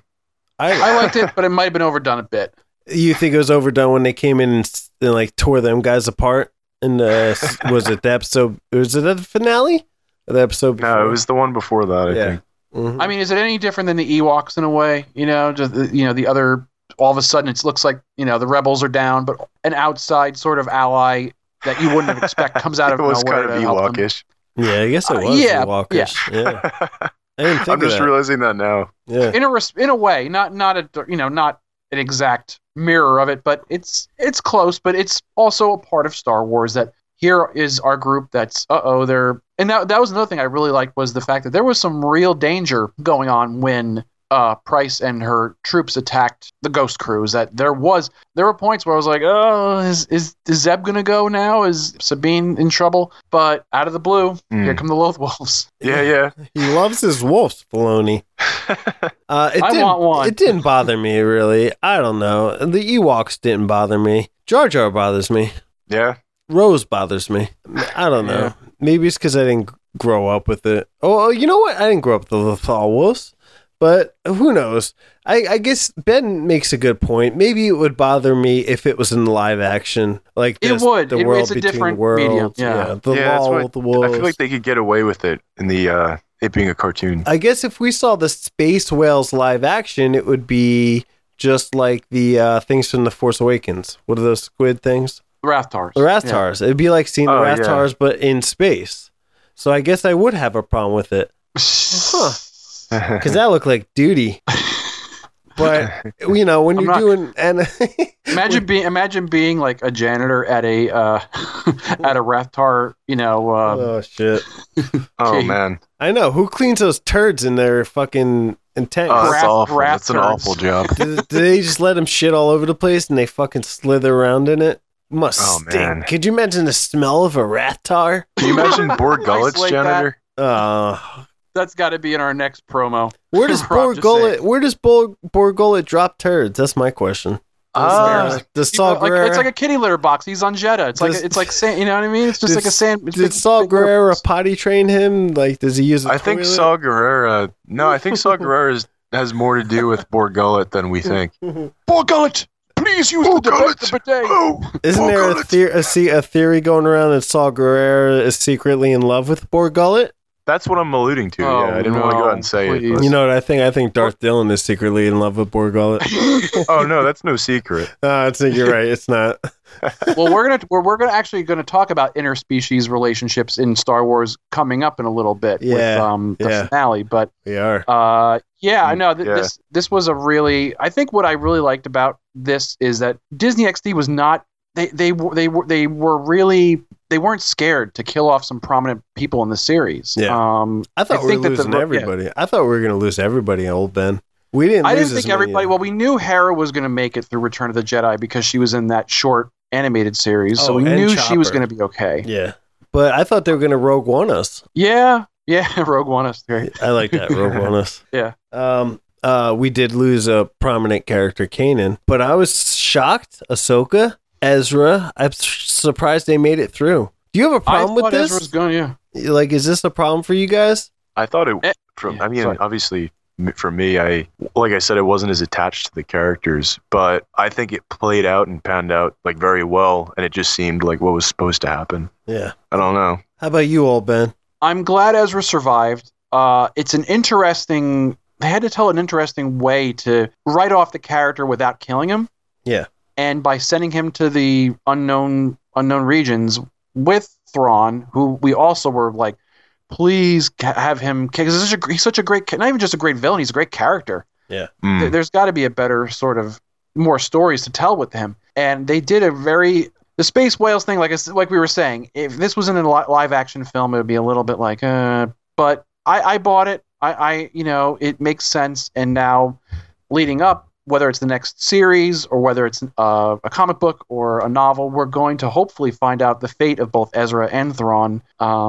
I liked it, but it might have been overdone a bit. You think it was overdone when they came in and like tore them guys apart? And was it the episode? Was it at the finale? Or the episode before? No, it was the one before that. I think. Mm-hmm. I mean, is it any different than the Ewoks in a way? Just the other. All of a sudden, it looks like the rebels are down, but an outside sort of ally that you wouldn't have expect comes out of nowhere. It was kind of Ewokish. Yeah, I guess it was Ewokish. Yeah. I didn't think I'm just realizing that now. Yeah. In a way, not an exact mirror of it, but it's close. But it's also a part of Star Wars that here is our group that's they're and that was another thing I really liked was the fact that there was some real danger going on when Price and her troops attacked the Ghost Crews. That there were points where I was like, oh, is Zeb gonna go now? Is Sabine in trouble? But out of the blue, here come the Loth Wolves. Yeah. He loves his wolves, Filoni. I want one. It didn't bother me, really. I don't know. The Ewoks didn't bother me. Jar Jar bothers me. Yeah. Rose bothers me. I don't know. Yeah. Maybe it's because I didn't grow up with it. Oh, you know what? I didn't grow up with the Lothal Wolves. But who knows? I guess Ben makes a good point. Maybe it would bother me if it was in live action. Like this, it would. The world It's a between different worlds. medium. Yeah. The law with the wolves. I feel like they could get away with it in the it being a cartoon. I guess if we saw the Space Whales live action, it would be just like the things from The Force Awakens. What are those squid things? The Rathtars. The Rathtars. It'd be like seeing the Oh, yeah. Rathtars, but in space. So I guess I would have a problem with it. Huh. Because that looked like duty. But, when you're doing... and Imagine being like a janitor at a at a Rathtar, oh, shit. Oh, man. I know. Who cleans those turds in their fucking tanks? Oh, that's Rat- awful. rat That's an turds. awful job. do they just let them shit all over the place and they fucking slither around in it? Must Oh, stink. man. Could you imagine the smell of a Rattar? Can you imagine Borg Gullet's Isolate janitor? That's got to be in our next promo. Where does Rob just said. Borg Gullet drop turds? That's my question. Does Saw Gerrera, It's like a kitty litter box. He's on Jeddah. Does- it's like sand. You know what I mean? It's just like a sand. Did Saw Gerrera potty train him? Like, does he use a I think toilet? Saw Gerrera. No, I think Saw Gerrera has more to do with Borg Gullet than we think. Borg Gullet, please use the bidet. Isn't there a theory going around that Saw Gerrera is secretly in love with Borg Gullet? That's what I'm alluding to. Oh, yeah, I didn't want to go out and say please. it. but- You know what I think? I think Darth Dillon is secretly in love with Borg Gullet. Oh no, that's no secret. I think you're right. It's not. Well, we're gonna talk about interspecies relationships in Star Wars coming up in a little bit with the finale. But We are. I know Yeah. this was a really. I think what I really liked about this is that Disney XD was not. They weren't scared to kill off some prominent people in the series. Yeah. I thought we think were that losing everybody. I thought we were going to lose everybody, old Ben. We didn't. I lose didn't as think many. everybody. Well, we knew Hera was going to make it through Return of the Jedi because she was in that short animated series, so Oh, we and knew she was Chopper. going to be okay. Yeah, but I thought they were going to Rogue One us. Yeah, Yeah, Rogue One is great. I like that, Rogue One Us. Yeah. We did lose a prominent character, Kanan, but I was shocked. Ahsoka, Ezra, I'm surprised they made it through. Do you have a problem with this? Ezra's gone, yeah. Like, is this a problem for you guys? I thought it. Sorry. Obviously, for me, like I said, I wasn't as attached to the characters, but I think it played out and panned out like very well, and it just seemed like what was supposed to happen. Yeah. I don't know. How about you, old Ben? I'm glad Ezra survived. It's an interesting. They had to tell an interesting way to write off the character without killing him. Yeah. And by sending him to the unknown regions with Thrawn, who we also were like, please have him, because he's such a great, not even just a great villain, he's a great character. Yeah. There's got to be a better sort of more stories to tell with him. And they did the Space Whales thing, like we were saying, if this was in a live action film, it would be a little bit like, but I bought it. It makes sense. And now leading up, whether it's the next series or whether it's a comic book or a novel, we're going to hopefully find out the fate of both Ezra and Thrawn.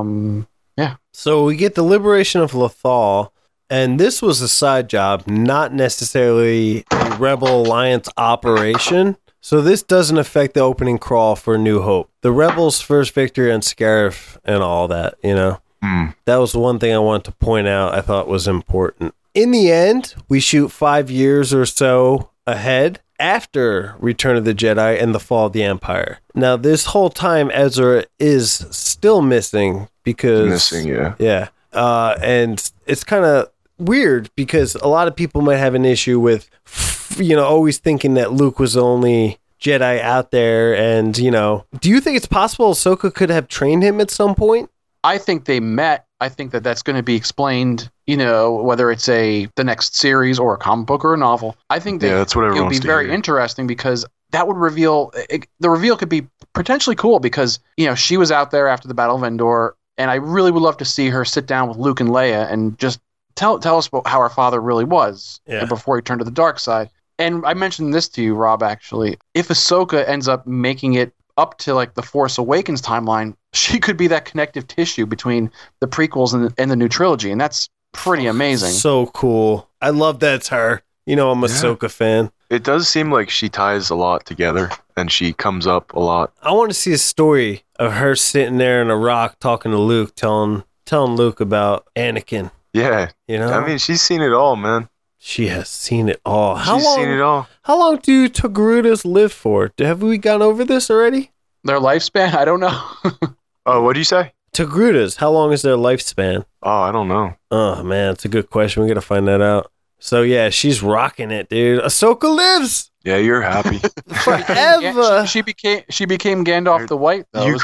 So we get the liberation of Lothal, and this was a side job, not necessarily a Rebel Alliance operation. So this doesn't affect the opening crawl for New Hope. The Rebels' first victory on Scarif and all that, That was one thing I wanted to point out I thought was important. In the end, we shoot 5 years or so ahead after Return of the Jedi and the Fall of the Empire. Now, this whole time, Ezra is still missing because... Yeah. And it's kind of weird because a lot of people might have an issue with, always thinking that Luke was the only Jedi out there. And, do you think it's possible Ahsoka could have trained him at some point? I think they met. I think that's going to be explained, whether it's the next series or a comic book or a novel. I think that's what it would be very interesting because that would reveal, the reveal could be potentially cool because, she was out there after the Battle of Endor, and I really would love to see her sit down with Luke and Leia and just tell us about how her father really was before he turned to the dark side. And I mentioned this to you, Rob, actually. If Ahsoka ends up making it up to like the Force Awakens timeline, she could be that connective tissue between the prequels and the new trilogy, and that's pretty amazing. So cool. I love that it's her. I'm a Ahsoka fan. It does seem like she ties a lot together, and she comes up a lot. I want to see a story of her sitting there in a rock talking to Luke, telling Luke about Anakin. Yeah. I mean, she's seen it all, man. She has seen it all. Seen it all. How long do Togrutas live for? Have we gone over this already? Their lifespan? I don't know. Oh, what do you say? Togrutas, how long is their lifespan? Oh, I don't know. Oh, man, it's a good question. We got to find that out. So, yeah, she's rocking it, dude. Ahsoka lives! Yeah, you're happy. Forever! She became Gandalf the White, though. You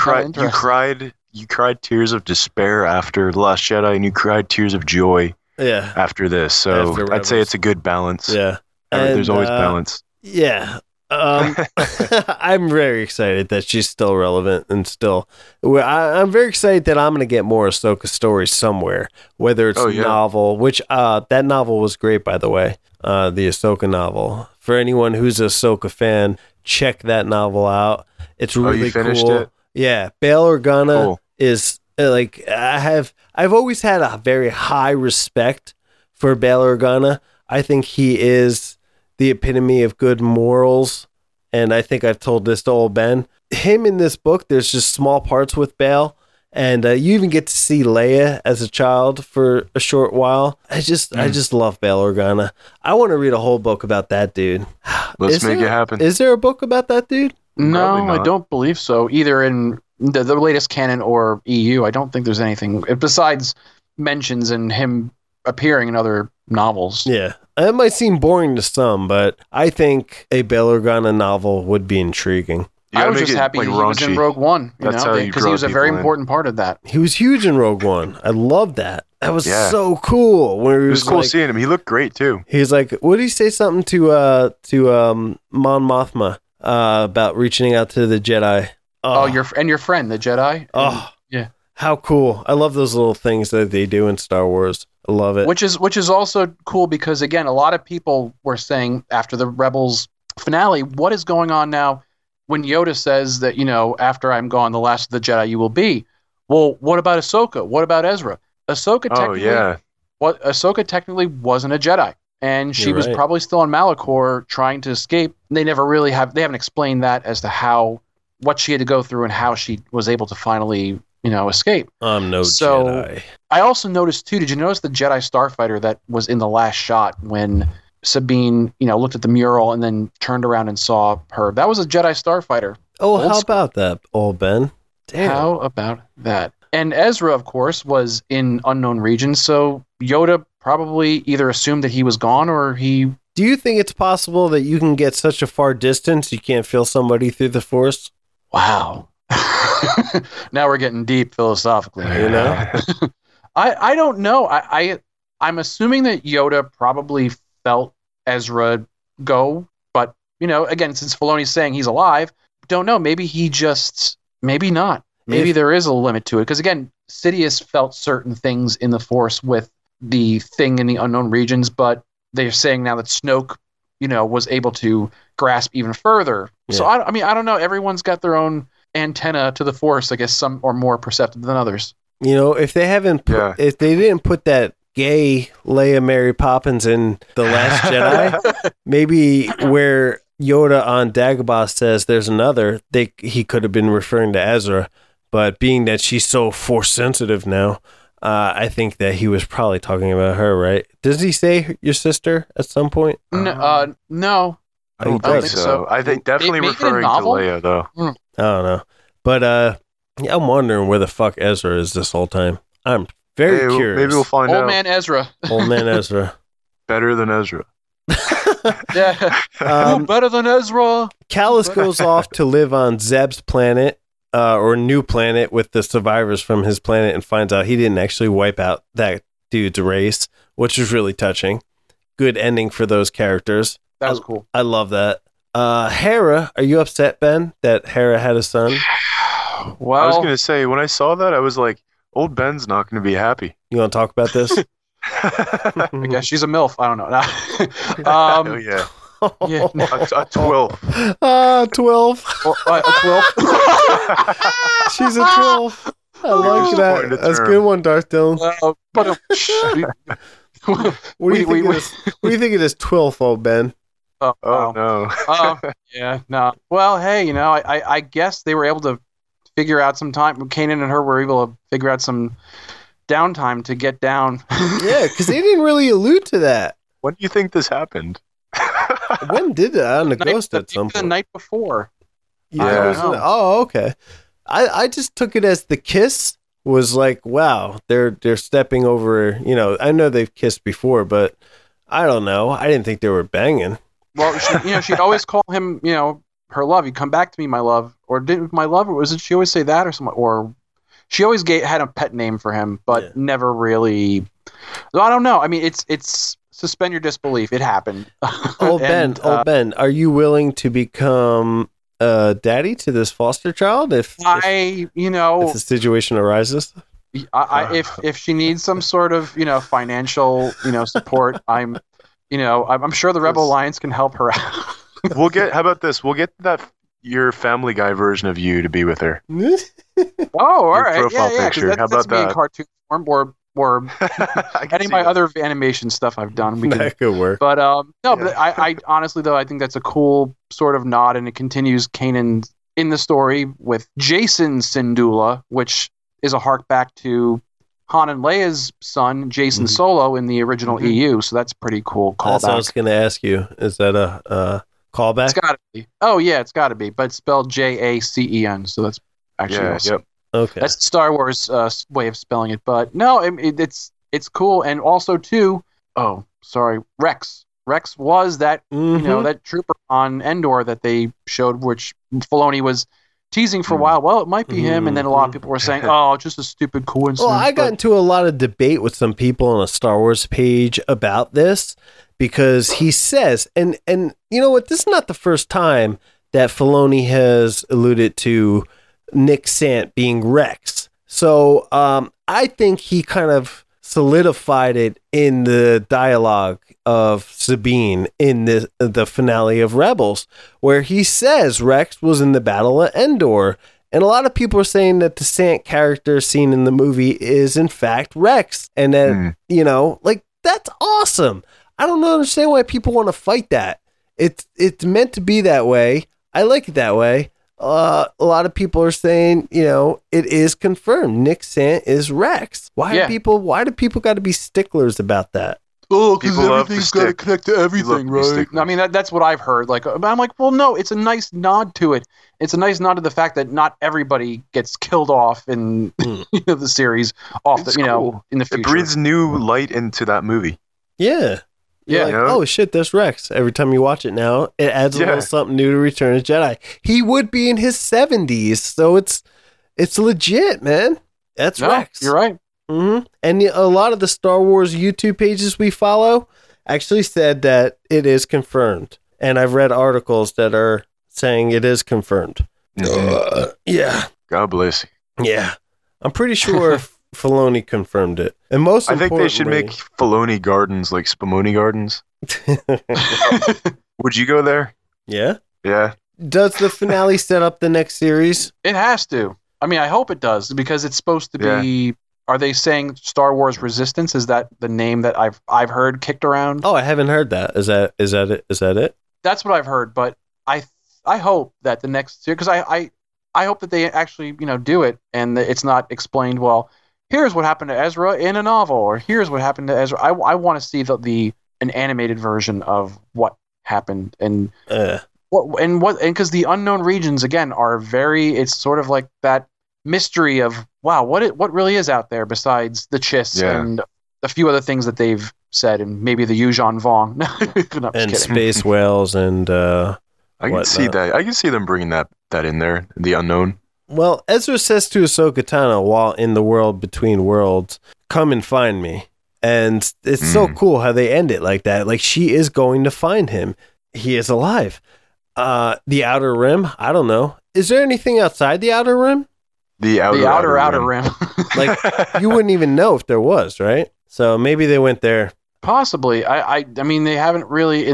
cried tears of despair after The Last Jedi, and you cried tears of joy after this. So I'd say it's a good balance. Yeah. There's always balance. Yeah. I'm very excited that she's still relevant and still. I'm very excited that I'm going to get more Ahsoka stories somewhere, whether it's a novel, which that novel was great, by the way, the Ahsoka novel. For anyone who's a Ahsoka fan, check that novel out. It's really you finished cool. It? Yeah, Bail Organa is like I've always had a very high respect for Bail Organa. I think he is the epitome of good morals, and I think I've told this to old Ben. Him in this book, there's just small parts with Bail, and you even get to see Leia as a child for a short while. I just love Bail Organa. I want to read a whole book about that dude. Let's make it happen. Is there a book about that dude? No, I don't believe so. Either in the latest canon or EU, I don't think there's anything besides mentions and him appearing in other novels. Yeah. It might seem boring to some, but I think a Bail Organa novel would be intriguing. I was just happy he was in Rogue One, because he was a very important part of that. He was huge in Rogue One. I love that. That was so cool. When it was cool seeing him. He looked great too. He was like, what did he say something to Mon Mothma about reaching out to the Jedi? Oh, your friend, the Jedi? Yeah. How cool. I love those little things that they do in Star Wars. I love it. Which is also cool because, again, a lot of people were saying after the Rebels finale, what is going on now when Yoda says that, after I'm gone, the last of the Jedi you will be? Well, what about Ahsoka? What about Ezra? Ahsoka technically wasn't a Jedi, and she You're was right. probably still on Malachor trying to escape. They haven't explained that as to what she had to go through and how she was able to finally, escape. I'm no So- Jedi. I also noticed too, did you notice the Jedi starfighter that was in the last shot when Sabine, looked at the mural and then turned around and saw her? That was a Jedi starfighter. Oh, Old how school. about that, old Ben? Damn. How about that? And Ezra, of course, was in unknown regions, so Yoda probably either assumed that he was gone or he. Do you think it's possible that you can get such a far distance you can't feel somebody through the Force? Wow. Now we're getting deep philosophically. You know? I don't know. I'm assuming that Yoda probably felt Ezra go, but again, since Filoni's saying he's alive, don't know. Maybe maybe not. Maybe there is a limit to it. Because again, Sidious felt certain things in the Force with the thing in the unknown regions, but they're saying now that Snoke, was able to grasp even further. Yeah. So I don't know. Everyone's got their own antenna to the Force. I guess some are more perceptive than others. If they if they didn't put that gay Leia Mary Poppins in The Last Jedi, maybe where Yoda on Dagobah says there's another, he could have been referring to Ezra, but being that she's so Force sensitive now, I think that he was probably talking about her, right? Does he say your sister at some point? No. I don't I think think so. so. I think definitely Maybe in a referring to novel? Leia, though. I don't know. But yeah, I'm wondering where the fuck Ezra is this whole time. I'm very curious. Maybe we'll find Old out. man Ezra. Old man Ezra. Better than Ezra. Yeah. Um, Better than Ezra. Callus goes off to live on Zeb's planet, or new planet, with the survivors from his planet, and finds out he didn't actually wipe out that dude's race, which is really touching. Good ending for those characters. That was cool. I love that. Hera, are you upset, Ben, that Hera had a son? Well, I was going to say, when I saw that, I was like, old Ben's not going to be happy. You want to talk about this? I guess she's a MILF. I don't know. Oh, yeah. Yeah. A 12. 12. A 12. She's a 12. I like Just that. coined a That's a term. good one, Darth Dillon. But What do you think of this? What do you think of this 12th, old Ben? Oh, wow. no. Yeah, no. Well, hey, I guess they were able to figure out some time. Kanan and her were able to figure out some downtime to get down. Yeah, because they didn't really allude to that. When do you think this happened? When did it? On the Ghost at some The point. night before. Yeah. I it don't was know. oh, okay. I just took it as the kiss was like, wow, they're stepping over. I know they've kissed before, but I don't know. I didn't think they were banging. Well, she'd always call him, her love. You come back to me, my love, or did my love, or was it she always say that or something? Or she always had a pet name for him, but Yeah. never really. I don't know. I mean, it's suspend your disbelief. It happened. Old And, Ben, are you willing to become daddy to this foster child if if the situation arises? if she needs some sort of financial support, I'm sure the Rebel Alliance can help her out. How about this? We'll get your Family Guy version of you to be with her. Oh, all Your right, profile yeah. 'cause picture. That's, How that's about me in that? cartoon form or I can any of see my that. other animation stuff I've done. We can. That could work. But no, Yeah. but I honestly though I think that's a cool sort of nod, and it continues Kanan in the story with Jason Syndulla, which is a hark back to Han and Leia's son, Jason Mhm. Solo, in the original Mhm. EU. So that's pretty cool That's what I was callback. going to ask you. Is that a callback? It's got to be. Oh yeah, it's got to be. But it's spelled Jacen. So that's actually Yeah, awesome. yep. Okay. That's the Star Wars way of spelling it. But no, it's cool, and also too. Oh, sorry, Rex. Rex was that Mhm. that trooper on Endor that they showed, which Filoni was teasing for a while. Well, it might be him, and then a lot of people were saying, "Oh, just a stupid coincidence." Well, I got But into a lot of debate with some people on a Star Wars page about this because he says, and you know what? This is not the first time that Filoni has alluded to Nick Sant being Rex. So I think he kind of solidified it in the dialogue of Sabine in the finale of Rebels, where he says Rex was in the Battle of Endor. And a lot of people are saying that the Sant character seen in the movie is in fact Rex. And that, you know, like, that's awesome. I don't understand why people want to fight that. It's meant to be that way. I like it that way. A lot of people are saying, you know, it is confirmed. Nick Sant is Rex. Why do people got to be sticklers about that? Oh, because everything's got to connect to everything, right? I mean, that's what I've heard. Like, I'm like, well, no, it's a nice nod to it. It's a nice nod to the fact that not everybody gets killed off in the series, in the future. It breathes new light into that movie. Yeah. Yeah. Like, oh shit, there's Rex. Every time you watch it now, it adds a little something new to Return of the Jedi. He would be in his 70s, so it's legit, man. That's Rex. You're right. Mm-hmm. And a lot of the Star Wars YouTube pages we follow actually said that it is confirmed. And I've read articles that are saying it is confirmed. Yeah. God bless you. Yeah. I'm pretty sure Filoni confirmed it. And most I think they should make Filoni gardens like Spumoni Gardens. Would you go there? Yeah. Yeah. Does the finale set up the next series? It has to. I mean, I hope it does, because it's supposed to be... Are they saying Star Wars Resistance? Is that the name that I've heard kicked around? Oh, I haven't heard that. Is that it? Is that it? That's what I've heard, but I hope that the next series, because I hope that they actually do it, and it's not explained. Well, here's what happened to Ezra in a novel, or here's what happened to Ezra. I want to see an animated version of what happened and because the unknown regions again are very. It's sort of like that mystery of wow, what really is out there besides the Chiss and a few other things that they've said, and maybe the Yuuzhan Vong and space whales and I can see that. I can see them bringing that in there, the unknown. Well, Ezra says to Ahsoka Tano while in the world between worlds, "Come and find me," and it's so cool how they end it like that. Like she is going to find him. He is alive. The Outer Rim. I don't know. Is there anything outside the Outer Rim? The outer rim. Like you wouldn't even know if there was, right? So maybe they went there. Possibly. I mean, they haven't really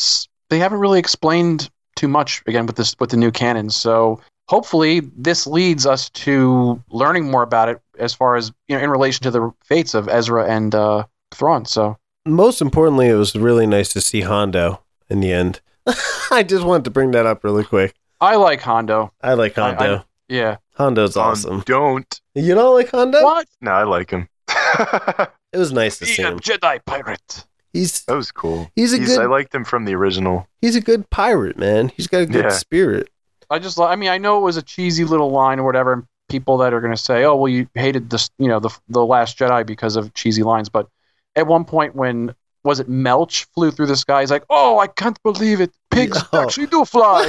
explained too much again with the new canon. So hopefully this leads us to learning more about it as far as in relation to the fates of Ezra and Thrawn. So most importantly, it was really nice to see Hondo in the end. I just wanted to bring that up really quick. I like Hondo. Yeah. Hondo's awesome. Don't. You don't like Hondo? What? No, I like him. It was nice to see him. Jedi pirate. That was cool. I liked him from the original. He's a good pirate, man. He's got a good spirit. I know it was a cheesy little line or whatever, and people that are going to say, "Oh, well, you hated this, the Last Jedi because of cheesy lines." But at one point, when was it Melch flew through the sky? He's like, "Oh, I can't believe it! Pigs actually do fly."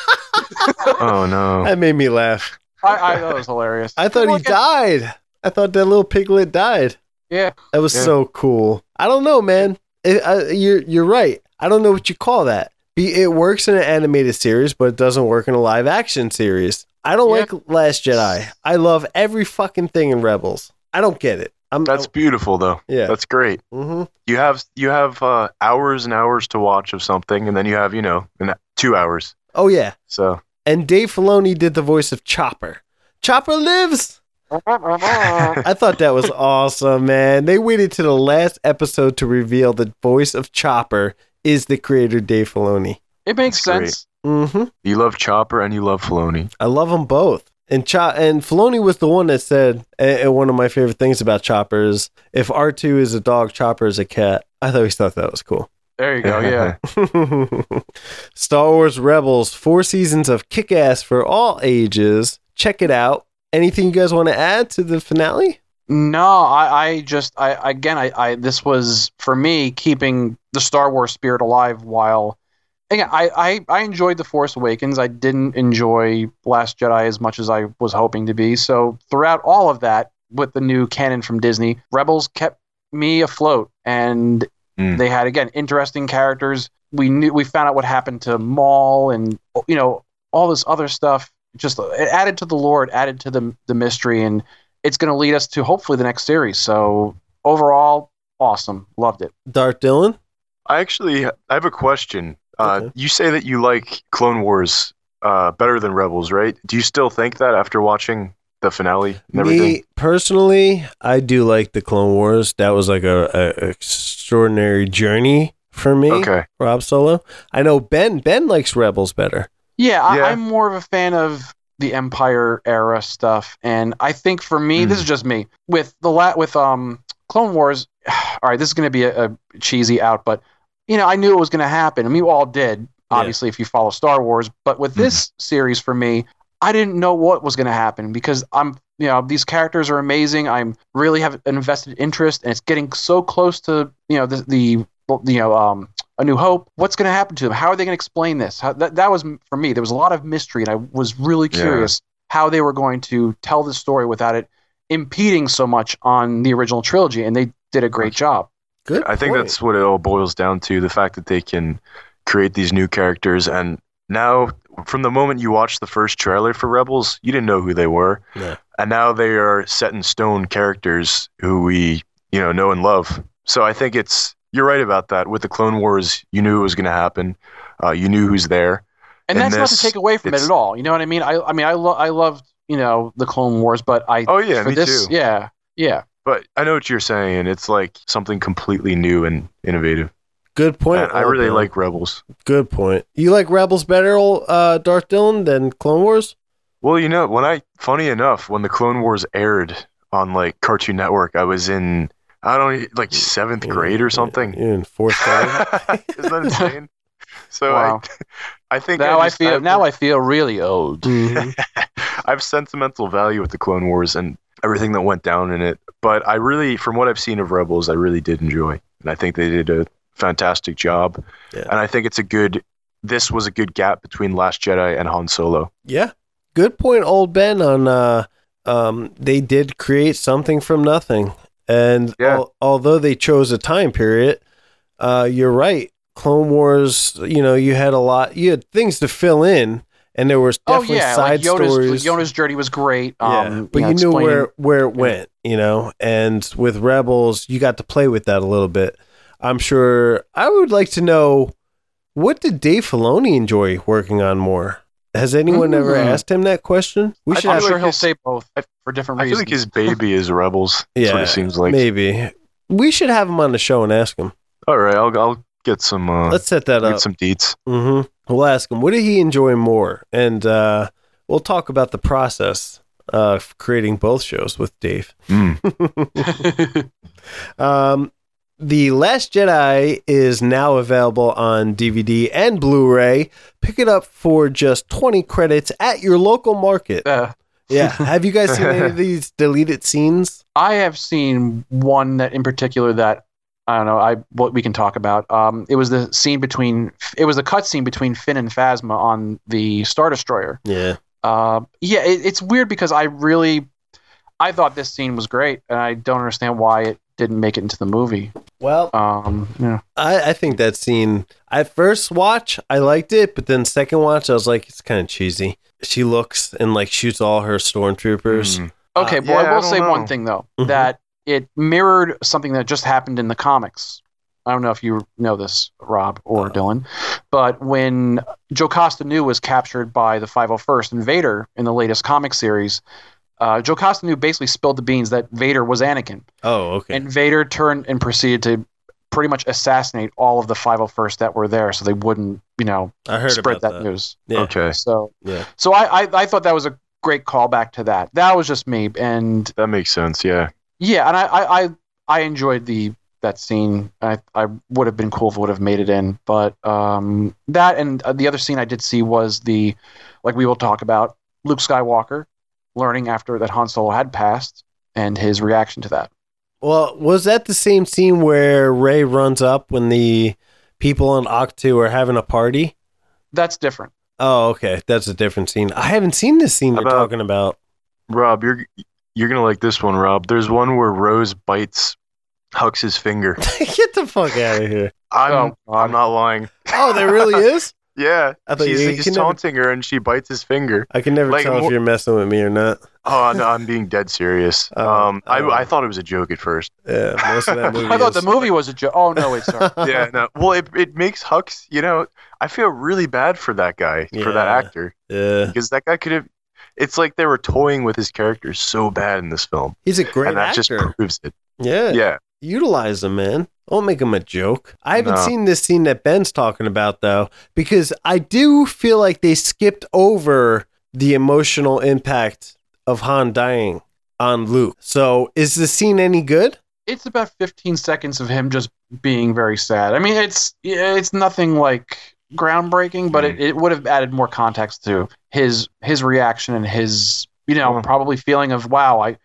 Oh no! That made me laugh. I thought it was hilarious. I thought he died. I thought that little piglet died. Yeah, that was so cool. I don't know, man. You're right. I don't know what you call that. It works in an animated series, but it doesn't work in a live action series. I don't like Last Jedi. I love every fucking thing in Rebels. I don't get it. That's beautiful, though. Yeah, that's great. Mm-hmm. You have hours and hours to watch of something, and then you have 2 hours. Oh yeah. So. And Dave Filoni did the voice of Chopper. Chopper lives! I thought that was awesome, man. They waited to the last episode to reveal the voice of Chopper is the creator Dave Filoni. It makes sense. Mm-hmm. You love Chopper and you love Filoni. I love them both. And Filoni was the one that said, and one of my favorite things about Chopper is, if R2 is a dog, Chopper is a cat. I always thought that was cool. There you go, yeah. Star Wars Rebels, 4 seasons of kick-ass for all ages. Check it out. Anything you guys want to add to the finale? No, this was, for me, keeping the Star Wars spirit alive while... Again, I enjoyed The Force Awakens. I didn't enjoy Last Jedi as much as I was hoping to be. So throughout all of that, with the new canon from Disney, Rebels kept me afloat, and... They had, again, interesting characters. We found out what happened to Maul and, all this other stuff. Just it added to the lore, it added to the mystery, and it's going to lead us to hopefully the next series. So overall, awesome. Loved it. Darth Dillon? I have a question. Okay. You say that you like Clone Wars better than Rebels, right? Do you still think that after watching the finale and everything? Me personally, I do like the Clone Wars. That was like a extraordinary journey for me. Okay. Rob Solo. I know Ben likes Rebels better. Yeah, Yeah. I'm more of a fan of the Empire era stuff, and I think for me, this is just me with Clone Wars. All right, this is going to be a cheesy out, but I knew it was going to happen. I mean, we all did, obviously, if you follow Star Wars. But with this series, for me, I didn't know what was going to happen because these characters are amazing. I'm really have an invested interest, and it's getting so close to A New Hope. What's going to happen to them? How are they going to explain this? That was, for me, there was a lot of mystery, and I was really curious how they were going to tell the story without it impeding so much on the original trilogy, and they did a great job. Good. I think point. that's what it all boils down to, the fact that they can create these new characters. And now, from the moment you watched the first trailer for Rebels, you didn't know who they were. Yeah. And now they are set in stone characters who we know and love. So I think you're right about that. With the Clone Wars, you knew it was going to happen. You knew who's there. And that's not to take away from it at all. You know what I mean? I loved the Clone Wars, but me too. Yeah. But I know what you're saying. It's like something completely new and innovative. Good point. And I really like Rebels. Good point. You like Rebels better, Darth Dillon, than Clone Wars? Well, funny enough, when the Clone Wars aired on like Cartoon Network, I was in, seventh grade or something. You're in fourth grade. Isn't that insane? So wow. I think I feel really old. Mm-hmm. I have sentimental value with the Clone Wars and everything that went down in it. But I really, from what I've seen of Rebels, I really did enjoy. And I think they did a fantastic job. Yeah. And I think this was a good gap between Last Jedi and Han Solo. Yeah. Good point, old Ben, on they did create something from nothing. And although they chose a time period, you're right. Clone Wars, you had things to fill in, and there was definitely side stories. Yoda's journey was great. But you knew where it went, and with Rebels, you got to play with that a little bit. I'm sure I would like to know, what did Dave Filoni enjoy working on more? Has anyone ever asked him that question? I'm sure he'll say both for different reasons. I feel like his baby is Rebels. That's what it seems like. Maybe. We should have him on the show and ask him. All right, I'll get some. Let's set that up. Get some deets. Mm-hmm. We'll ask him, what did he enjoy more? And we'll talk about the process of creating both shows with Dave. The Last Jedi is now available on DVD and Blu-ray. Pick it up for just 20 credits at your local market. Yeah. Have you guys seen any of these deleted scenes? I have seen one that in particular that I don't know. What we can talk about. It was the cut scene between Finn and Phasma on the Star Destroyer. Yeah. It's weird because I thought this scene was great, and I don't understand why it didn't make it into the movie. Well, I think that scene, at first watch, I liked it, but then second watch, I was like, it's kind of cheesy. She looks and shoots all her stormtroopers. Okay, but I will say one thing though, that it mirrored something that just happened in the comics. I don't know if you know this, Rob or Dylan, but when Jocasta Nu was captured by the 501st and Vader in the latest comic series, Jocasta Nu basically spilled the beans that Vader was Anakin. Oh, okay. And Vader turned and proceeded to pretty much assassinate all of the 501st that were there, so they wouldn't, spread that news. Yeah. Okay. So I thought that was a great callback to that. That was just me, and that makes sense. Yeah. Yeah, and I enjoyed that scene. I would have been cool if it would have made it in, but that and the other scene I did see was we will talk about Luke Skywalker learning after that Han Solo had passed and his reaction to that. Well, was that the same scene where Rey runs up when the people on Ahch-To are having a party? That's different. Oh, okay. That's a different scene. I haven't seen this scene you're talking about. Rob, you're going to like this one, Rob. There's one where Rose bites Hux's finger. Get the fuck out of here. I'm not lying. Oh, there really is? Yeah. I thought he's taunting her and she bites his finger. I can never tell if you're messing with me or not. Oh no, I'm being dead serious. I thought it was a joke at first. Yeah, most of that movie. I thought the movie was a joke. Oh no, wait, sorry. Yeah, no. Well, it makes Hux. I feel really bad for that guy, for that actor, because that guy could have. It's like they were toying with his character so bad in this film. He's a great and that actor. just proves it. Yeah. Utilize him, man. Don't make him a joke. I haven't seen this scene that Ben's talking about, though, because I do feel like they skipped over the emotional impact of Han dying on Luke. So is the scene any good? It's about 15 seconds of him just being very sad. I mean, it's nothing like groundbreaking, but it would have added more context to his reaction and his probably feeling of I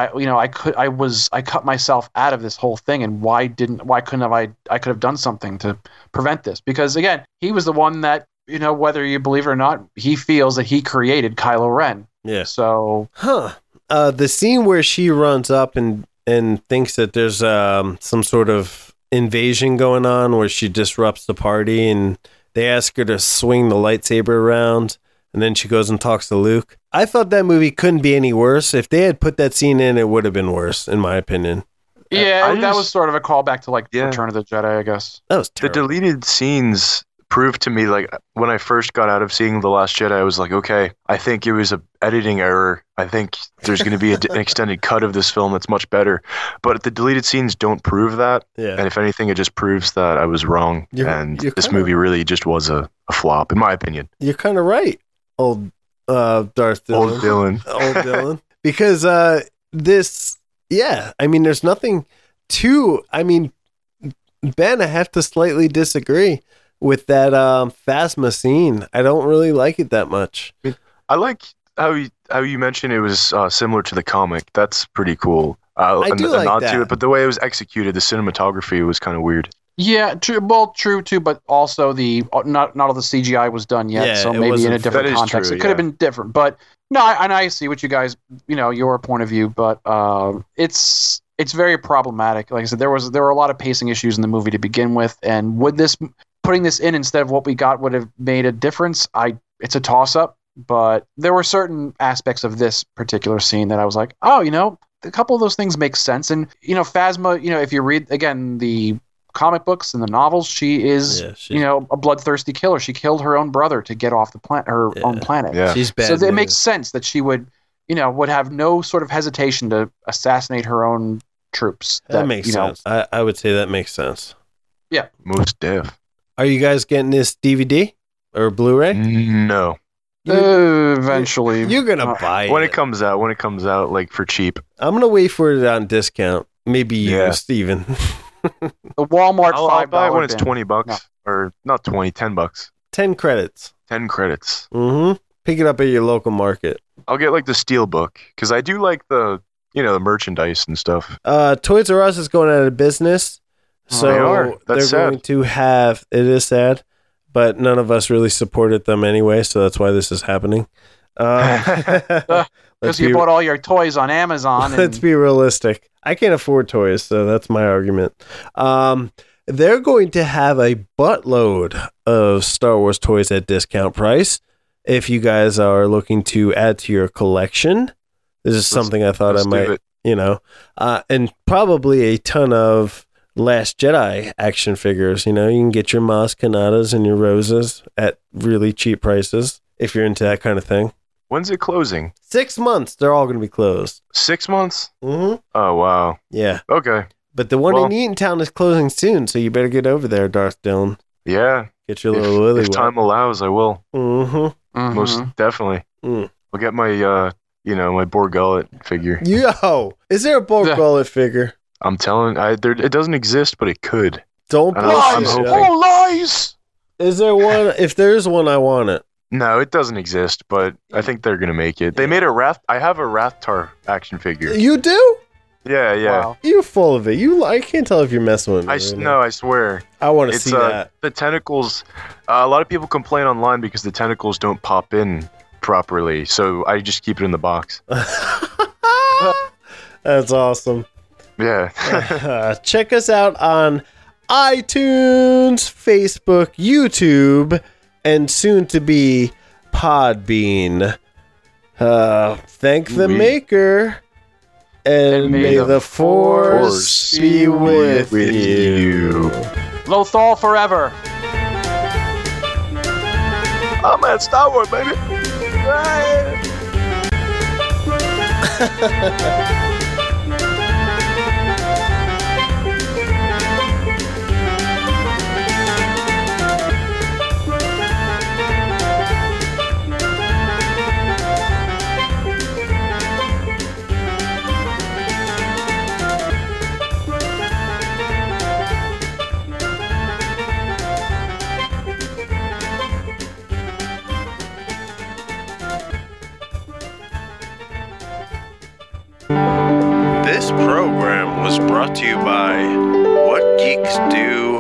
cut myself out of this whole thing, and I could have done something to prevent this, because again, he was the one that, whether you believe it or not, he feels that he created Kylo Ren. Yeah. So the scene where she runs up and thinks that there's some sort of invasion going on, where she disrupts the party and they ask her to swing the lightsaber around, and then she goes and talks to Luke. I thought that movie couldn't be any worse. If they had put that scene in, it would have been worse, in my opinion. Yeah, that was sort of a callback to Return of the Jedi, I guess. That was terrible. The deleted scenes proved to me, like, when I first got out of seeing The Last Jedi, I was like, okay, I think it was an editing error. I think there's going to be an extended cut of this film that's much better. But the deleted scenes don't prove that. Yeah. And if anything, it just proves that I was wrong. This movie really just was a flop, in my opinion. You're kind of right, old Darth Dillon. Old Dylan. Because there's nothing Ben, I have to slightly disagree with that Phasma scene. I don't really like it that much. I like how you mentioned it was similar to the comic. That's pretty cool. I do like nod that. to it, but the way it was executed, the cinematography was kind of weird. Yeah, true. Well, true too, but also not all the CGI was done yet, so maybe in a different context it could have been different. But no, I see what you guys, your point of view, but it's very problematic. Like I said, there were a lot of pacing issues in the movie to begin with, and putting this in instead of what we got would have made a difference. It's a toss up, but there were certain aspects of this particular scene that I was like, oh, a couple of those things make sense. And Phasma, if you read again the comic books and the novels, she is a bloodthirsty killer. She killed her own brother to get off the planet, own planet. Yeah. She's bad. So it makes sense that she would have no sort of hesitation to assassinate her own troops. That makes sense. I would say that makes sense. Yeah. Most def. Are you guys getting this DVD or Blu-ray? No. Eventually. You're going to buy it. When it comes out, like, for cheap. I'm going to wait for it on discount. Maybe you, Steven. The Walmart $5 I'll buy it when it's bin. $20, or not 20, $10. 10 credits. 10 credits. Mm-hmm. Pick it up at your local market. I'll get like the steel book because I do like the the merchandise and stuff. Toys R Us is going out of business, so That's they're going to have. It is sad, but none of us really supported them anyway, so that's why this is happening. Because you bought all your toys on Amazon. Let's be realistic. I can't afford toys, so that's my argument. They're going to have a buttload of Star Wars toys at discount price. If you guys are looking to add to your collection, this is something I thought I might, and probably a ton of Last Jedi action figures. You can get your Maz Kanadas and your Roses at really cheap prices if you're into that kind of thing. When's it closing? 6 months. They're all going to be closed. 6 months? Mm-hmm. Oh, wow. Yeah. Okay. But the one in Eatontown is closing soon, so you better get over there, Darth Dillon. Yeah. Get your little lily. If time allows, I will. Mm-hmm. Most definitely. I'll get my, my Bor Gullet figure. Yo, is there a Bor Gullet figure? I'm telling, it doesn't exist, but it could. Don't lies! All lies! Is there one? If there's one, I want it. No, it doesn't exist, but I think they're gonna make it. They made I have a Rathtar action figure. You do? Yeah. Wow. You're full of it. I can't tell if you're messing with me. No, I swear. I want to see that. The tentacles. A lot of people complain online because the tentacles don't pop in properly, so I just keep it in the box. That's awesome. Yeah. Check us out on iTunes, Facebook, YouTube, and soon to be Podbean. Thank the Maker, and may the Force be with you. Lothal forever. I'm at Star Wars, baby. This program was brought to you by What Geeks Do